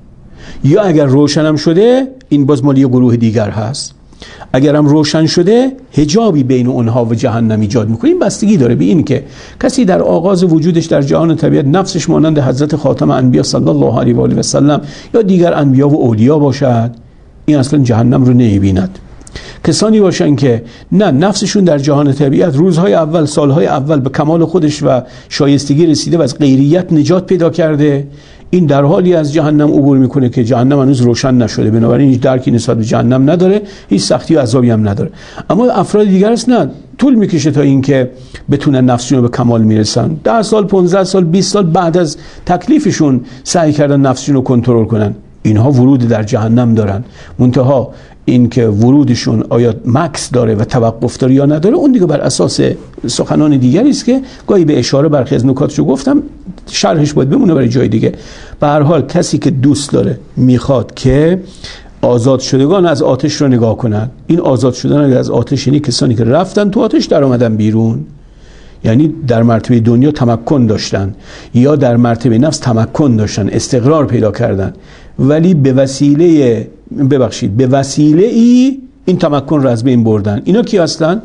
A: یا اگر روشنم شده این باز مالی گروه دیگر هست، اگرم روشن شده حجابی بین اونها و جهنم ایجاد میکنه. این بستگی داره به این که کسی در آغاز وجودش در جهان طبیعت نفسش مانند حضرت خاتم انبیا صلی الله علیه و آله و سلم یا دیگر انبیا و اولیا باشد، این اصلا جهنم رو نمیبیند. کسانی باشن که نه، نفسشون در جهان طبیعت روزهای اول، سالهای اول به کمال خودش و شایستگی رسیده و از غیریت نجات پیدا کرده، این در حالی از جهنم عبور میکنه که جهنم هنوز روشن نشده، بنابراین هیچ درکی نسبت به جهنم نداره، هیچ سختی و عذابی هم نداره. اما افراد دیگر است نه، طول میکشه تا اینکه بتونن نفسشون رو به کمال میرسن. ده سال، پانزده سال، بیست سال بعد از تکلیفشون سعی کردن نفسشون رو کنترل کنن. اینها ورود در جهنم دارن، منتها این که ورودشون آیا مکس داره و توقف داره یا نداره، اون دیگه بر اساس سخنان دیگری است که گاهی به اشاره برخی از نکاتشو گفتم، شرحش باید بمونه برای جای دیگه. به هر حال کسی که دوست داره میخواد که آزاد شدگان از آتش رو نگاه کنن، این آزاد شدن از آتش یعنی کسانی که رفتن تو آتش در آمدن بیرون، یعنی در مرتبه دنیا تمکن داشتن یا در مرتبه نفس تمکن داشتن، استقرار پیدا کردن، ولی به وسیله ببخشید به وسیله ای این تمکن رو از بین بردن. اینا کی هستن؟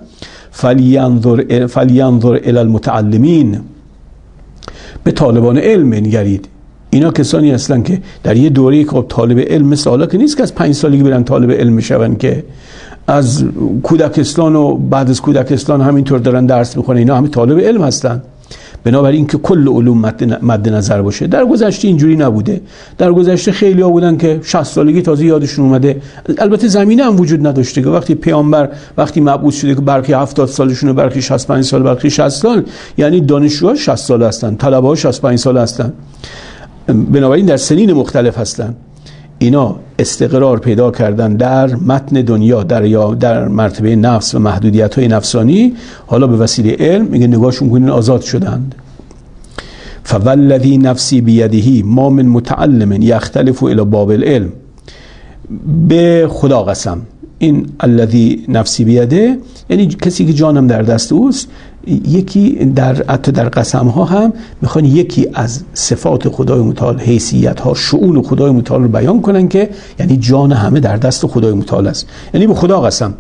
A: فلینظر فلینظر الی المتعلمین، به طالبان علم نگرید. اینا کسانی هستن که در یه دوره که طالب علم مثل حالا که نیست که از پنج سالگی برن طالب علم شون، که از کودکستان و بعد از کودکستان همینطور دارن درس میخونن، اینا همه طالب علم هستن. بنابراین که کل علوم مد نظر باشه. در گذشته اینجوری نبوده. در گذشته خیلی ها بودن که شصت سالگی تازه یادشون اومده. البته زمینه هم وجود نداشته که وقتی پیامبر وقتی مبعوث شده که برخی هفتاد سالشونه، برخی شصت و پنج سال، برخی شصت سال، یعنی دانشجوها شصت سال هستن، طلبه‌ها شصت و پنج سال هستن. بنابراین در سنین مختلف هستن. اینا استقرار پیدا کردن در متن دنیا، در یا در مرتبه نفس و محدودیت‌های نفسانی، حالا به وسیله علم میگه نگاهشون کنین آزاد شدند. فوالذی نفسی بیده ما من متعلم یختلف الی باب العلم، به خدا قسم این الذی نفسی بیده یعنی کسی که جانم در دست اوست. یکی در حتی در قسم ها هم میخوان یکی از صفات خدای متعال، حیثیت ها، شؤون خدای متعال رو بیان کنن که یعنی جان همه در دست خدای متعال است. یعنی به خدا قسم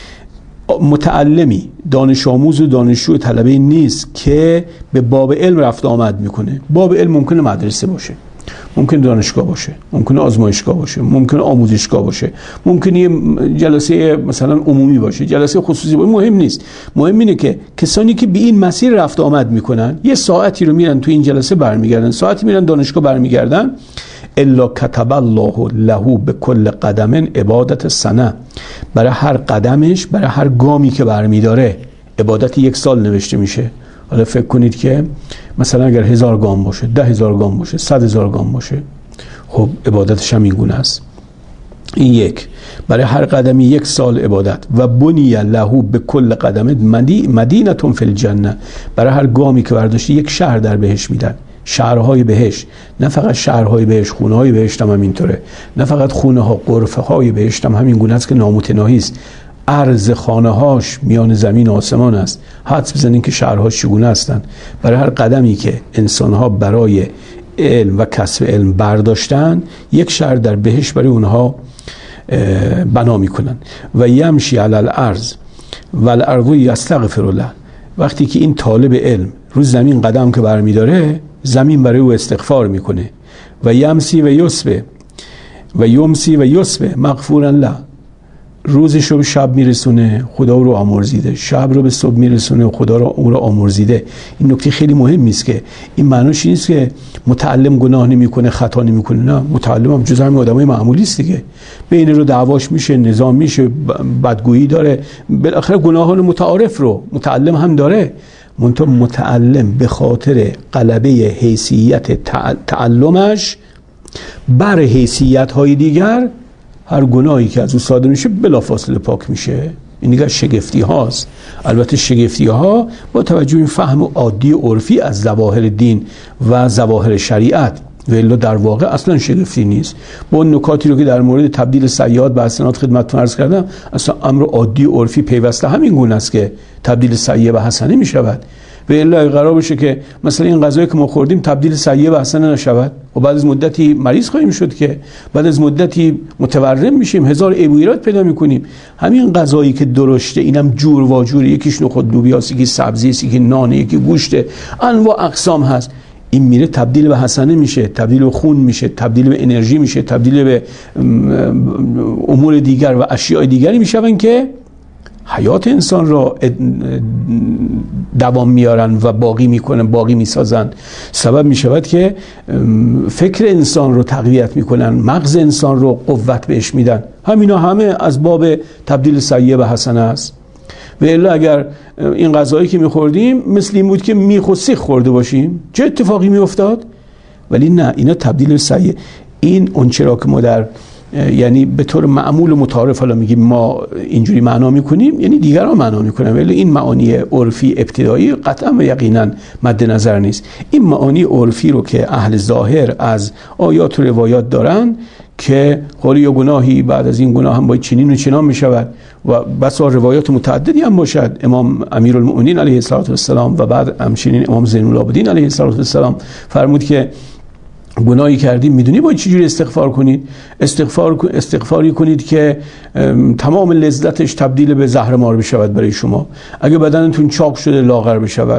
A: متعلمی، دانش آموز و دانشجو طلبه نیست که به باب علم رفت آمد میکنه. باب علم ممکنه مدرسه باشه، ممکن دانشگاه باشه، ممکن آزمایشگاه باشه، ممکن آموزشگاه باشه، ممکن یه جلسه مثلا عمومی باشه، جلسه خصوصی باشه، مهم نیست. مهم اینه که کسانی که به این مسیر رفت آمد میکنن یه ساعتی رو میرن تو این جلسه برمیگردن، ساعتی میرن دانشگاه برمیگردن. الا کتب الله له به کل قدم عبادت سنه، برای هر قدمش، برای هر گامی که برمیداره عبادت یک سال نوشته میشه. حالا فکر کنید که مثلا اگر هزار گام باشه، ده هزار گام باشه، صد هزار گام باشه، خب عبادتش هم این گونه است. این یک، برای هر قدمی یک سال عبادت. و بنی له به کل قدم مدینه فی الجنه، برای هر گامی که برداشتی یک شهر در بهشت میدن. شهرهای بهشت، نه فقط شهرهای بهشت، خونه های بهشت هم همینطوره، نه فقط خونه ها، غرفه های بهشت هم همین گونه است که نامتناهی است. عرض خانه هاش میان زمین و آسمان است. حدس بزنین که شهرهاش چگونه هستند. برای هر قدمی که انسان ها برای علم و کسب علم برداشتن، یک شهر در بهشت برای اونها بنا میکنن. و یمشی علی الارض و الارض یستغفر له، وقتی که این طالب علم رو زمین قدم که برمیداره، زمین برای او استغفار میکنه. و یمسی و یسبه، و یمسی و یصبح مغفورا له، روزش رو به شب میرسونه خدا رو آمرزیده، شب رو به صبح میرسونه خدا رو اون رو آمرزیده. این نکته خیلی مهمی است که این معنیش نیست که متعلم گناه نمیکنه خطا نمیکنه، نه، متعلم هم جز همین آدمای معمولی است دیگه، بین رو دعواش میشه، نظام میشه، بدگویی داره، بالاخره گناهان متعارف رو متعلم هم داره. منتها متعلم به خاطر غلبه حیثیت تعلمش بر حیثیت های دیگر، هر گناهی که از او صادر میشه بلافاصله پاک میشه. این دیگه شگفتی هاست. البته شگفتی ها با توجه به این فهم عادی عرفی از ظواهر دین و ظواهر شریعت، و الا در واقع اصلا شگفتی نیست. با اون نکاتی رو که در مورد تبدیل سیئات به حسنات خدمتتون عرض کردم، اصلا امر عادی عرفی پیوسته همین گونه است که تبدیل سیئه به حسنه میشود. و الا قرار بشه که مثلا این غذایی که ما خوردیم تبدیل سیئه به حسنه نشود و بعد از مدتی مریض خواهیم شد، که بعد از مدتی متورم میشیم، هزار عیب و ایراد پیدا میکنیم. همین غذایی که درشته، اینم جور و جور، یکیش نخود لوبیاست، یکی سبزی است، یکی نانه، یکی گوشته، انواع اقسام هست، این میره تبدیل به حسنه میشه، تبدیل به خون میشه، تبدیل به انرژی میشه، تبدیل به امور دیگر و اشیاء دیگری میشون که حیات انسان را دوام میارن و باقی میکنن، باقی میسازن، سبب میشود که فکر انسان رو تقویت میکنن، مغز انسان رو قوت بهش میدن. همینا همه از باب تبدیل سیئه به حسنه است. و الا اگر این غذایی که میخوردیم مثل این بود که میخ و سیخ خورده باشیم، چه اتفاقی میافتاد؟ ولی نه، اینا تبدیل به سیئه. این اون چرا که ما در یعنی به طور معمول و متعارف حالا میگیم ما اینجوری معنا میکنیم، یعنی دیگران معنا میکنن، ولی این معانی عرفی ابتدایی قطعا و یقینا مد نظر نیست. این معانی عرفی رو که اهل ظاهر از آیات و روایات دارن که حالی یا گناهی بعد از این گناه هم باید چنین و چنان میشود و بسا روایات متعددی هم باشد. امام امیرالمؤمنین علیه السلام و بعد همچنین امام زین العابدین علیه السلام فرمود که گناهی کردیم میدونی باید چجوری استغفار کنید؟ استغفار استغفاری کنید که تمام لذتش تبدیل به زهر مار بشود برای شما. اگه بدنتون چاق شده لاغر بشود،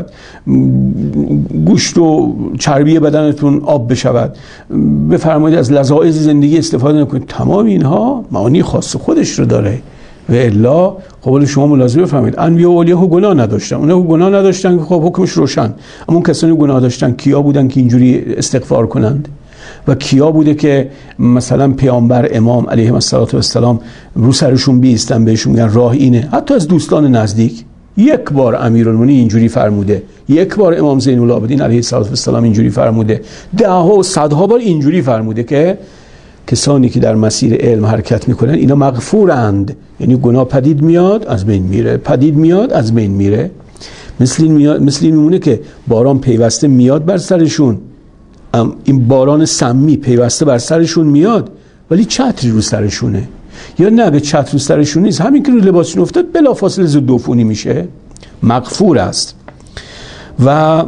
A: گوشت و چربی بدنتون آب بشود، بفرمایید از لذائذ زندگی استفاده نکنید. تمام اینها معانی خاص خودش رو داره. و الا خب شما ملاحظه بفرمایید انبیا و اولیاء گناه نداشتن، اونها گناه نداشتن که خب حکمش روشن، اما اون کسانی گناه داشتن کیا بودن که اینجوری استغفار کنند؟ و کیا بوده که مثلا پیامبر امام علیه السلام رو سرشون بیستن بهشون میگن راه اینه؟ حتی از دوستان نزدیک یک بار امیرالمومنین اینجوری فرموده، یک بار امام زین العابدین علیه السلام اینجوری فرموده، ده ها و صدها بار اینجوری فرموده که کسانی که در مسیر علم حرکت میکنن اینا مغفورند. یعنی گناه پدید میاد از بین میره، پدید میاد از بین میره. مثل این میاد، مثل این میمونه که باران پیوسته میاد بر سرشون، این باران سمی پیوسته بر سرشون میاد ولی چتری رو سرشونه، یا نه اگه چتر رو سرشون نیست، همین که رو لباسشون افتاد بلافاصله ضد عفونی میشه، مغفور است. و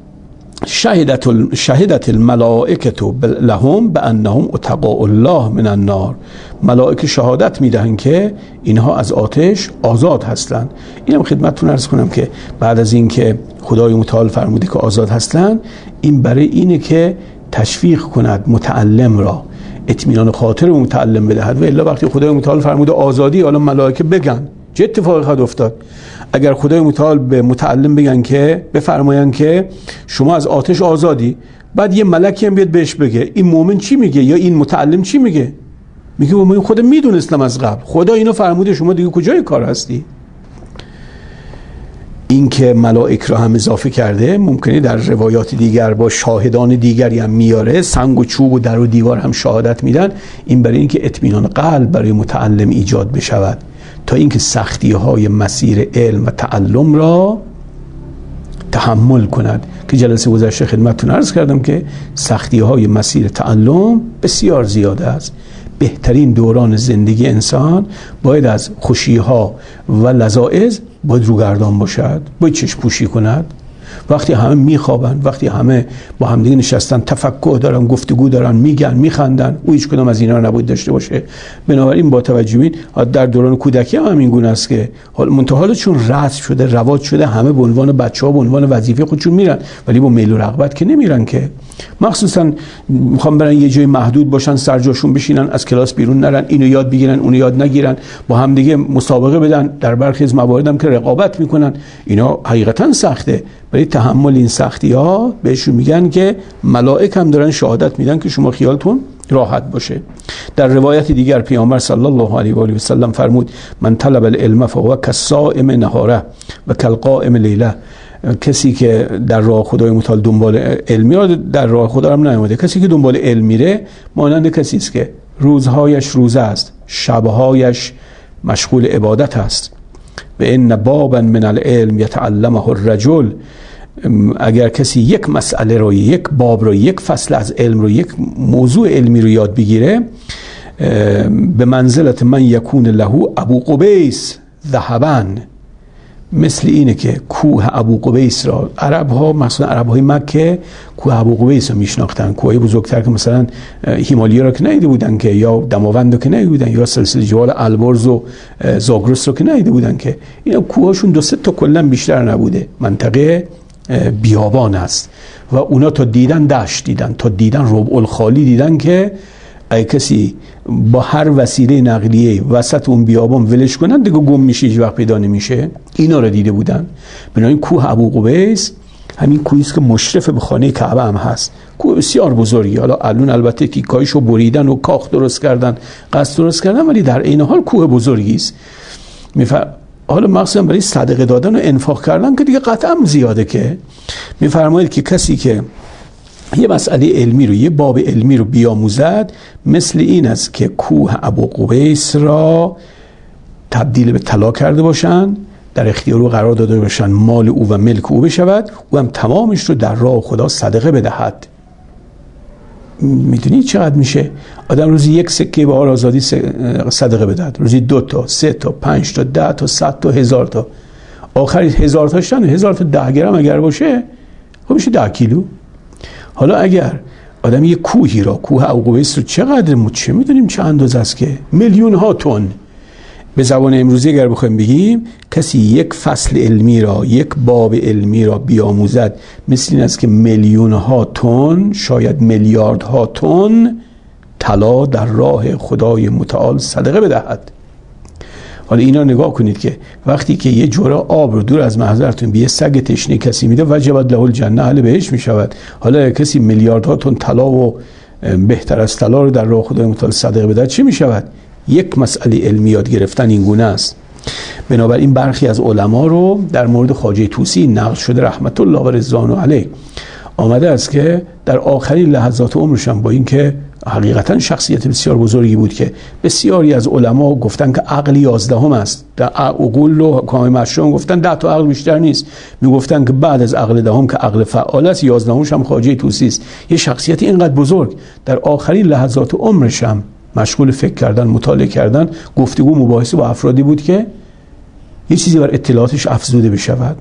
A: شهدت شهدت الملائکه لهم بانهم اتقاء الله من النار، ملائکه شهادت میدهند که اینها از آتش آزاد هستند. اینم خدمتتون عرض کنم که بعد از این که خدای متعال فرموده که آزاد هستند، این برای اینه که تشویق کند متعلم را، اطمینان خاطر به متعلم بدهد. و الا وقتی خدای متعال فرموده آزادی، حالا ملائکه بگن چه اتفاقی خواهد افتاد؟ اگر خدای متعال به متعلم بگن که بفرماین که شما از آتش آزادی، بعد یه ملکی هم بیاد بهش بگه، این مومن چی میگه یا این متعلم چی میگه؟ میگه من خودم میدونستم از قبل، خدا اینو فرموده، شما دیگه کجای کار هستی؟ این که ملائک را هم اضافه کرده ممکنه در روایات دیگر با شاهدان دیگری هم میاره، سنگ و چوب و در و دیوار هم شهادت میدن. این برای اینکه اطمینان قلب برای متعلم ایجاد بشود تا اینکه سختی های مسیر علم و تعلم را تحمل کند. که جلسه گذشته خدمتتون عرض کردم که سختی های مسیر تعلم بسیار زیاده است. بهترین دوران زندگی انسان باید از خوشی ها و لذائذ باید روگردان باشد، باید چشم پوشی کند. وقتی همه میخوابن، وقتی همه با همدیگه نشستن تفکر دارن، گفتگو دارن، میگن، میخندن، او هیچ کدام از اینا رو نباید داشته باشه. بنابراین با توجه به این در دوران کودکی هم همین گونه است که حال منتها چون رسم شده، رواج شده، همه به عنوان بچه‌ها به عنوان وظیفه خودشون میرن، ولی با میل و رغبت که نمیرن که. مخصوصا میخوام برن یه جای محدود باشن، سر جاشون بشینن، از کلاس بیرون نرن، اینو یاد بگیرن اونو یاد نگیرن، با هم دیگه مسابقه بدن، در برخی از موارد هم که رقابت میکنن. اینا حقیقتا سخته. برای تحمل این سختی ها بهشون میگن که ملائک هم دارن شهادت میدن که شما خیالتون راحت باشه. در روایت دیگر پیامبر صلی الله علیه و آله و سلم فرمود من طلب العلم فهو كالصائم نهاره و كالقائم لیله. کسی که در راه خدای متعال دنبال علم میره، در راه خدا هم نیامده، کسی که دنبال علم میره مانند کسی است که روزهایش روزه است، شبهایش مشغول عبادت است. و ان بابا من العلم یتعلمه الرجل. اگر کسی یک مسئله رو، یک باب رو، یک فصل از علم رو، یک موضوع علمی رو یاد بگیره، به منزلت من یکون له ابو قبیس ذهبا، مثل اینه که کوه ابو قبیس را عرب ها، مثلا عرب های مکه کوه ابو قبیس رو میشناختن، کوه بزرگتر که مثلا هیمالیا را که ندیده بودن که، یا دماوند رو که ندیده بودن، یا سلسله جبال البرز و زاگرس رو که ندیده بودن که. اینا کوهاشون دو سه تا کلا بیشتر نبوده، منطقه بیابان است و اونا تا دیدن دشت دیدن، تا دیدن ربع الخالی دیدن که اگه کسی با هر وسیله نقلیه وسط اون بیابان ولش کنن دیگه گم میشه، هیچ وقت پیدا نمیشه. اینا رو دیده بودن. بنابراین کوه ابو قبیس همین کوهی است که مشرف به خانه کعبه هم هست، کوه بسیار بزرگی. حالا الان البته تیکایشو بریدن و کاخ درست کردن، قصد درست کردن، ولی در عین حال کوه بزرگی است. میفر... حالا مخصوصا برای صدقه دادن و انفاق کردن که دیگه قطعا زیاده. که میفرمایید که کسی که یه مسئله علمی رو، یه باب علمی رو بیاموزد، مثل این است که کوه ابو قبیس را تبدیل به طلا کرده باشن، در اختیار او قرار داده باشن، مال او و ملک او بشود، او هم تمامش رو در راه خدا صدقه بدهد. میدونی چقدر میشه؟ آدم روزی یک سکه به آزادی صدقه بدهد، روزی دو تا، سه تا، پنج تا، ده تا، صد تا، هزار تا. آخری هزار تاشتن، هزار تا ده گرم اگر باشه خب میشه ده کیلو. حالا اگر آدم یه کوهی را، کوه ابو قبیس رو، چقدر ما چه میدونیم چه اندازه است که میلیون ها تن. به زبان امروزی اگر بخوایم بگیم کسی یک فصل علمی را، یک باب علمی را بیاموزد، مثل این است که میلیون ها تن، شاید میلیارد ها تن طلا در راه خدای متعال صدقه بدهد. حالا اینا نگاه کنید که وقتی که یه جرعه آب رو دور از محضرتون به یه سگ تشنه کسی میده، وجبت له الجنه، اهل بهشت میشود. حالا کسی میلیاردها تن طلا و بهتر از طلا رو در راه خدای متعال صدقه بده، چی میشود؟ یک مسئله علمی یاد گرفتن این گونه است. بنابراین برخی از علما رو در مورد خواجه طوسی نقل شده رحمت الله و رضوان علیه، آمده است که در آخرین لحظات عمرش هم، با اینکه حقیقتا شخصیت بسیار بزرگی بود، که بسیاری از علما گفتن که عقل یازدهم است، در عقول و کامل مشروع گفتن ده تا عقل بیشتر نیست، میگفتن که بعد از عقل دهم که عقل فعال است، یازدهمش هم خواجه طوسی است. یه شخصیت اینقدر بزرگ در آخرین لحظات عمرش هم مشغول فکر کردن، مطالعه کردن، گفتگو، مباحثه با افرادی بود که یه چیزی بر اطلاعاتش افزوده بشود.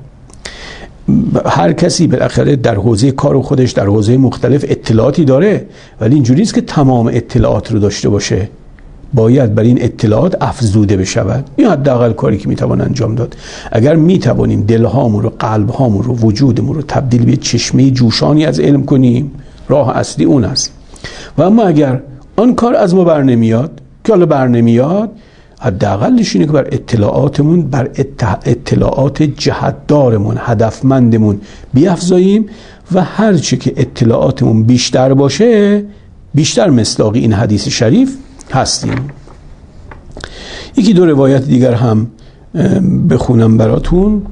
A: هر کسی بالاخره در حوزه کار خودش، در حوزه مختلف اطلاعاتی داره، ولی اینجوری نیست که تمام اطلاعات رو داشته باشه، باید بر این اطلاعات افزوده بشود. این حداقل کاری که میتوان انجام داد. اگر میتوانیم دلهامون رو، قلبهامون رو، وجودمون رو تبدیل به چشمه جوشانی از علم کنیم، راه اصلی اون است. و اما اگر آن کار از ما بر نمیاد، که حالا بر نمیاد، حداقلش اینه که بر اطلاعاتمون، بر اطلاعات جهتدارمون، هدفمندمون بیافزاییم و هرچی که اطلاعاتمون بیشتر باشه، بیشتر مصداقی این حدیث شریف هستیم. یکی دو روایت دیگر هم بخونم براتون.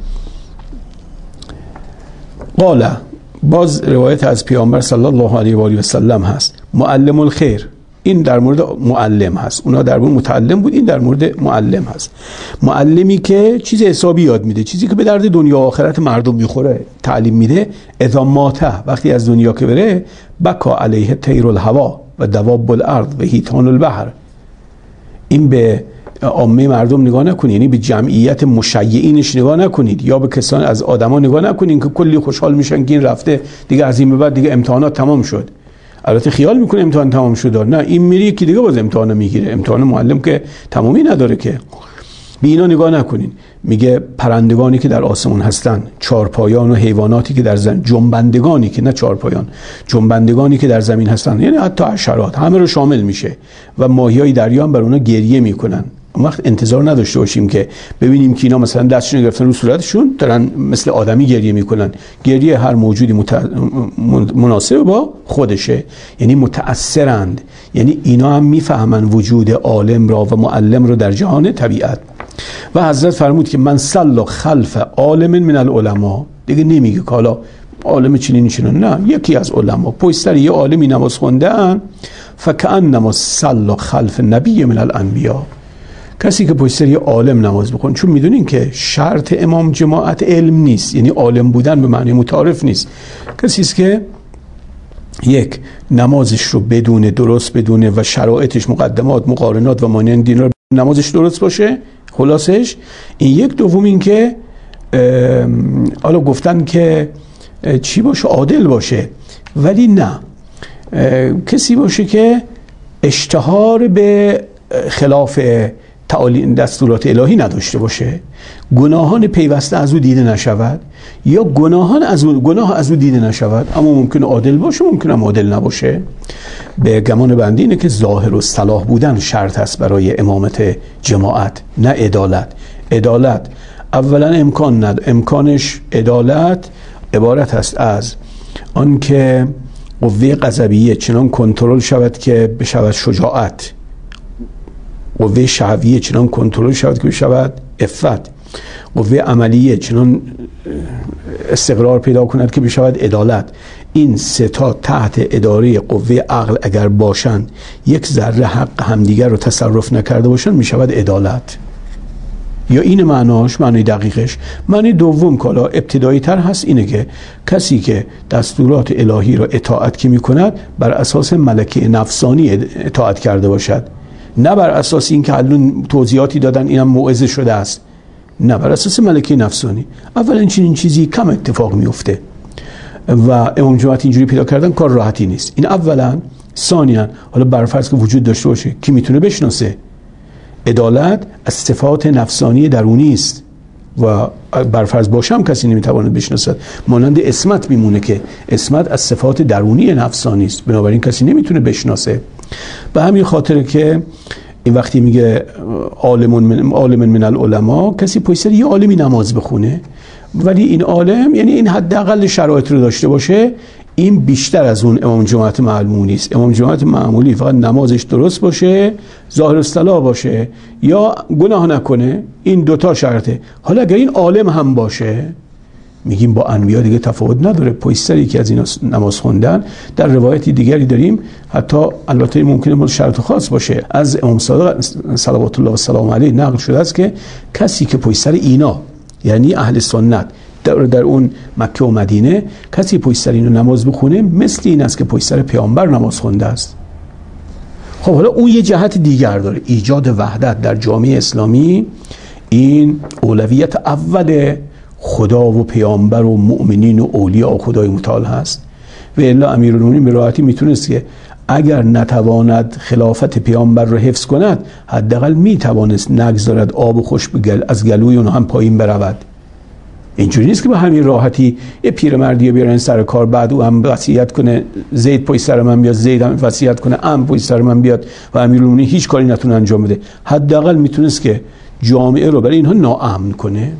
A: قال، باز روایت از پیامبر صلی الله علیه و آله و سلم هست، معلم الخیر. این در مورد معلم هست، اونا در مورد متعلم بود، این در مورد معلم هست. معلمی که چیز حسابی یاد میده، چیزی که به درد دنیا و آخرت مردم میخوره تعلیم میده. اذا ماته، وقتی از دنیا که بره، بکا علیه طیر الهوا و دواب الارض و حیتان البحر. این به عامه مردم نگاه نکنید، یعنی به جمعیت مشیعینش نگاه نکنید، یا به کسان از آدما نگاه نکنید که کلی خوشحال میشن که این رفته دیگه، از این به بعد دیگه امتحانات تمام شد. البته خیال میکنه امتحان تمام شد، نه، این میری که دیگه باز امتحان میگیره. امتحان معلم که تمامی نداره که. به اینا نگاه نکنین. میگه پرندگانی که در آسمان هستن، چارپایان و حیواناتی که در زمین، جنبندگانی که نه چارپایان، جنبندگانی که در زمین هستن، یعنی حتی حشرات، همه رو شامل میشه. و ماهیای دریا هم بر اونها گریه میکنن. اون وقت انتظار نداشته باشیم که ببینیم که اینا مثلا دستشون گرفتن رو صورتشون دارن مثل آدمی گریه میکنن. گریه هر موجودی مت... مناسب با خودشه، یعنی متأثرند. یعنی اینا هم میفهمن وجود عالم را و معلم را در جهان طبیعت. و حضرت فرمود که من صلی خلف عالم من العلماء، دیگه نمیگه که حالا عالم چنین چنین، نه، یکی از علما پشت سر یه عالمی نماز خوندن، فکأنما صلی خلف نبی من الانبیاء. کسی که پشت سر یه عالم نماز بخونه، چون میدونین که شرط امام جماعت علم نیست، یعنی عالم بودن به معنی متعارف نیست. کسی است که یک نمازش رو بدون درست بدونه و شرایطش، مقدمات، مقارنات و مانند اینا، نمازش درست باشه. خلاصش این یک. دوم این که حالا گفتن که چی باشه؟ عادل باشه. ولی نه، کسی باشه که اشتهار به خلاف تعالیم دستورات الهی نداشته باشه، گناهان پیوسته از او دیده نشود، یا گناهان از او گناه از او دیده نشود، اما ممکن عادل باشه، ممکن هم عادل نباشه. به گمان بنده اینه که ظاهر و صلاح بودن شرط است برای امامت جماعت، نه عدالت. عدالت اولا امکان ند امکانش عدالت عبارت است از آن که قوه غضبیه چنان کنترل شود که بشود شجاعت، قوه شهویه چنان کنترل شود که بشود عفت، قوه عملیه چنان استقرار پیدا کند که بشود عدالت. این سه تا تحت اداره قوه عقل اگر باشند، یک ذره حق همدیگر رو تصرف نکرده باشند، میشود عدالت. یا این معناش، معنی دقیقش. معنی دوم که حالا ابتدایی تر هست اینه که کسی که دستورات الهی را اطاعت که میکند بر اساس ملکه نفسانی اطاعت کرده باشد، نه بر اساس این که الان توضیحاتی دادن اینم موعظه شده است، نه، بر اساس ملکه نفسانی. اولا چنین چیزی کم اتفاق میفته و امام جماعت اینجوری پیدا کردن کار راحتی نیست. این اولا. ثانیا حالا برفرض که وجود داشته باشه، کی میتونه بشناسه؟ عدالت از صفات نفسانی درونی است و برفرض باشم کسی نمیتواند بشناسد. مانند عصمت میمونه که عصمت از صفات درونی نفسانی است، بنابراین کسی نمیتونه بشناسه. به همین خاطر که این وقتی میگه عالم من عالم من العلماء، کسی پشت سر یه عالمی نماز بخونه ولی این عالم یعنی این حداقل شرایط رو داشته باشه، این بیشتر از اون امام جماعت معمولی است. امام جماعت معمولی فقط نمازش درست باشه، ظاهر اصطلاح باشه یا گناه نکنه، این دوتا شرطه. حالا اگر این عالم هم باشه، میگیم با انبیا دیگه تفاوت نداره، پشت سر یکی از اینا نماز خوندن. در روایتی دیگری داریم، حتی البته ممکنه مال شرط خاص باشه، از امام صادق صلوات الله و سلام علیه نقل شده است که کسی که پشت سر اینا، یعنی اهل سنت در, در اون مکه و مدینه، کسی پشت سر اینو نماز بخونه مثل این است که پشت سر پیامبر نماز خونده است. خب حالا اون یه جهت دیگر داره، ایجاد وحدت در جامعه اسلامی. این اولویت اول خدا و پیامبر و مؤمنین و اولیاء و خدای متعال هست. و الا امیرالمومنین به راحتی میتونست که اگر نتواند خلافت پیامبر رو حفظ کند، حداقل میتوانست نگذارد آب خوش بگل از گلوی اون هم پایین برود. اینجوری نیست که به همین راحتی یه پیرمردی بیارن سر کار، بعد او هم وصیت کنه زید پشت سر من بیاد، زید هم وصیت کنه ام پشت سر من بیاد و امیرالمومنین هیچ کاری نتونه انجام بده. حداقل میتونست که جامعه رو برای اینها ناامن کنه.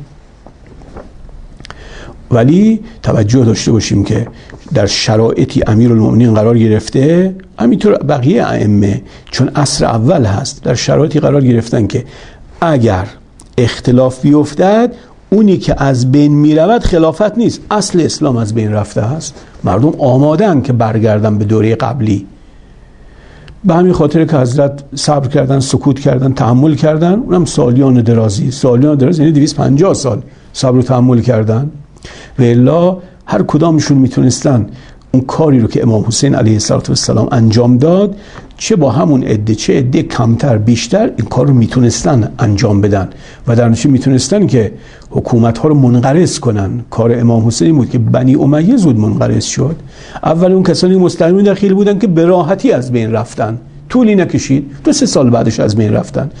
A: ولی توجه داشته باشیم که در شرایطی امیرالمومنین قرار گرفته، همینطور بقیه ائمه، چون عصر اول هست، در شرایطی قرار گرفتن که اگر اختلاف بیفتد، اونی که از بین میرود خلافت نیست، اصل اسلام از بین رفته است. مردم آمادن که برگردن به دوره قبلی. به همین خاطر که حضرت صبر کردن، سکوت کردن، تحمل کردن، اونم سالیان درازی. سالیان درازی یعنی دویست و پنجاه سال صبر و تحمل کردن. و الا هر کدامشون میتونستن اون کاری رو که امام حسین علیه السلام انجام داد، چه با همون عده چه عده کمتر بیشتر، این کار رو میتونستن انجام بدن و در نتیجه میتونستن که حکومت ها رو منقرض کنن. کار امام حسین بود که بنی امیه زود منقرض شد. اول اون کسانی مسلمین داخل بودن که به راحتی از بین رفتن، طولی نکشید، دو سه سال بعدش از بین رفتن.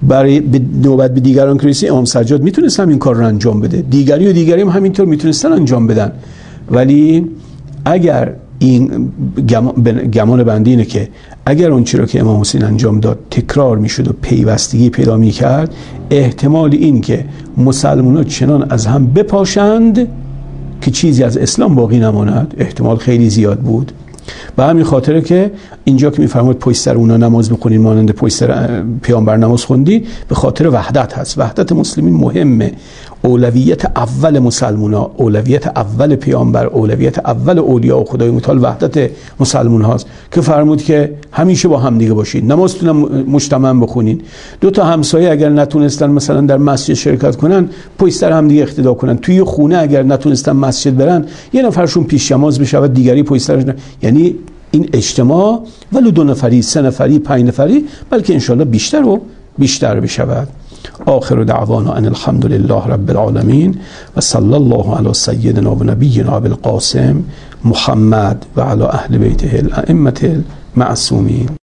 A: برای به نوبت به دیگران که رسید امام سجاد میتونست همین کار رو انجام بده، دیگری و دیگری هم همینطور میتونستن انجام بدن. ولی اگر این گمان بنده اینه که اگر اون چیزی رو که امام حسین انجام داد تکرار میشد و پیوستگی پیدا میکرد، احتمال این که مسلمان‌ها چنان از هم بپاشند که چیزی از اسلام باقی نماند احتمال خیلی زیاد بود. به همین خاطره که اینجا که میفرماید پشت سر اونا نماز بخونید مانند پشت سر پیامبر نماز خوندید، به خاطر وحدت هست. وحدت مسلمین مهمه، اولویت اول مسلمونا، اولویت اول پیامبر، اولویت اول اولیاء و خدای متعال وحدت مسلمون هاست که فرمود که همیشه با هم دیگه باشید، نمازتون مجتمع بخونید. دو تا همسایه اگر نتونستن مثلا در مسجد شرکت کنن، پشت سر هم دیگه اقتدا کنن. توی خونه اگر نتونستن مسجد برن، یه نفرشون پیش نماز بشود، دیگری پشت سرش. یعنی این اجتماع ولو دو نفری، سه نفری، پنج نفری، بلکه انشالله بیشتر و بیشتر بشود. آخر دعوانا ان الحمد لله رب العالمین و صلی الله علی سیدنا و نبینا بالقاسم محمد و علی اهل بیته الائمه المعصومین.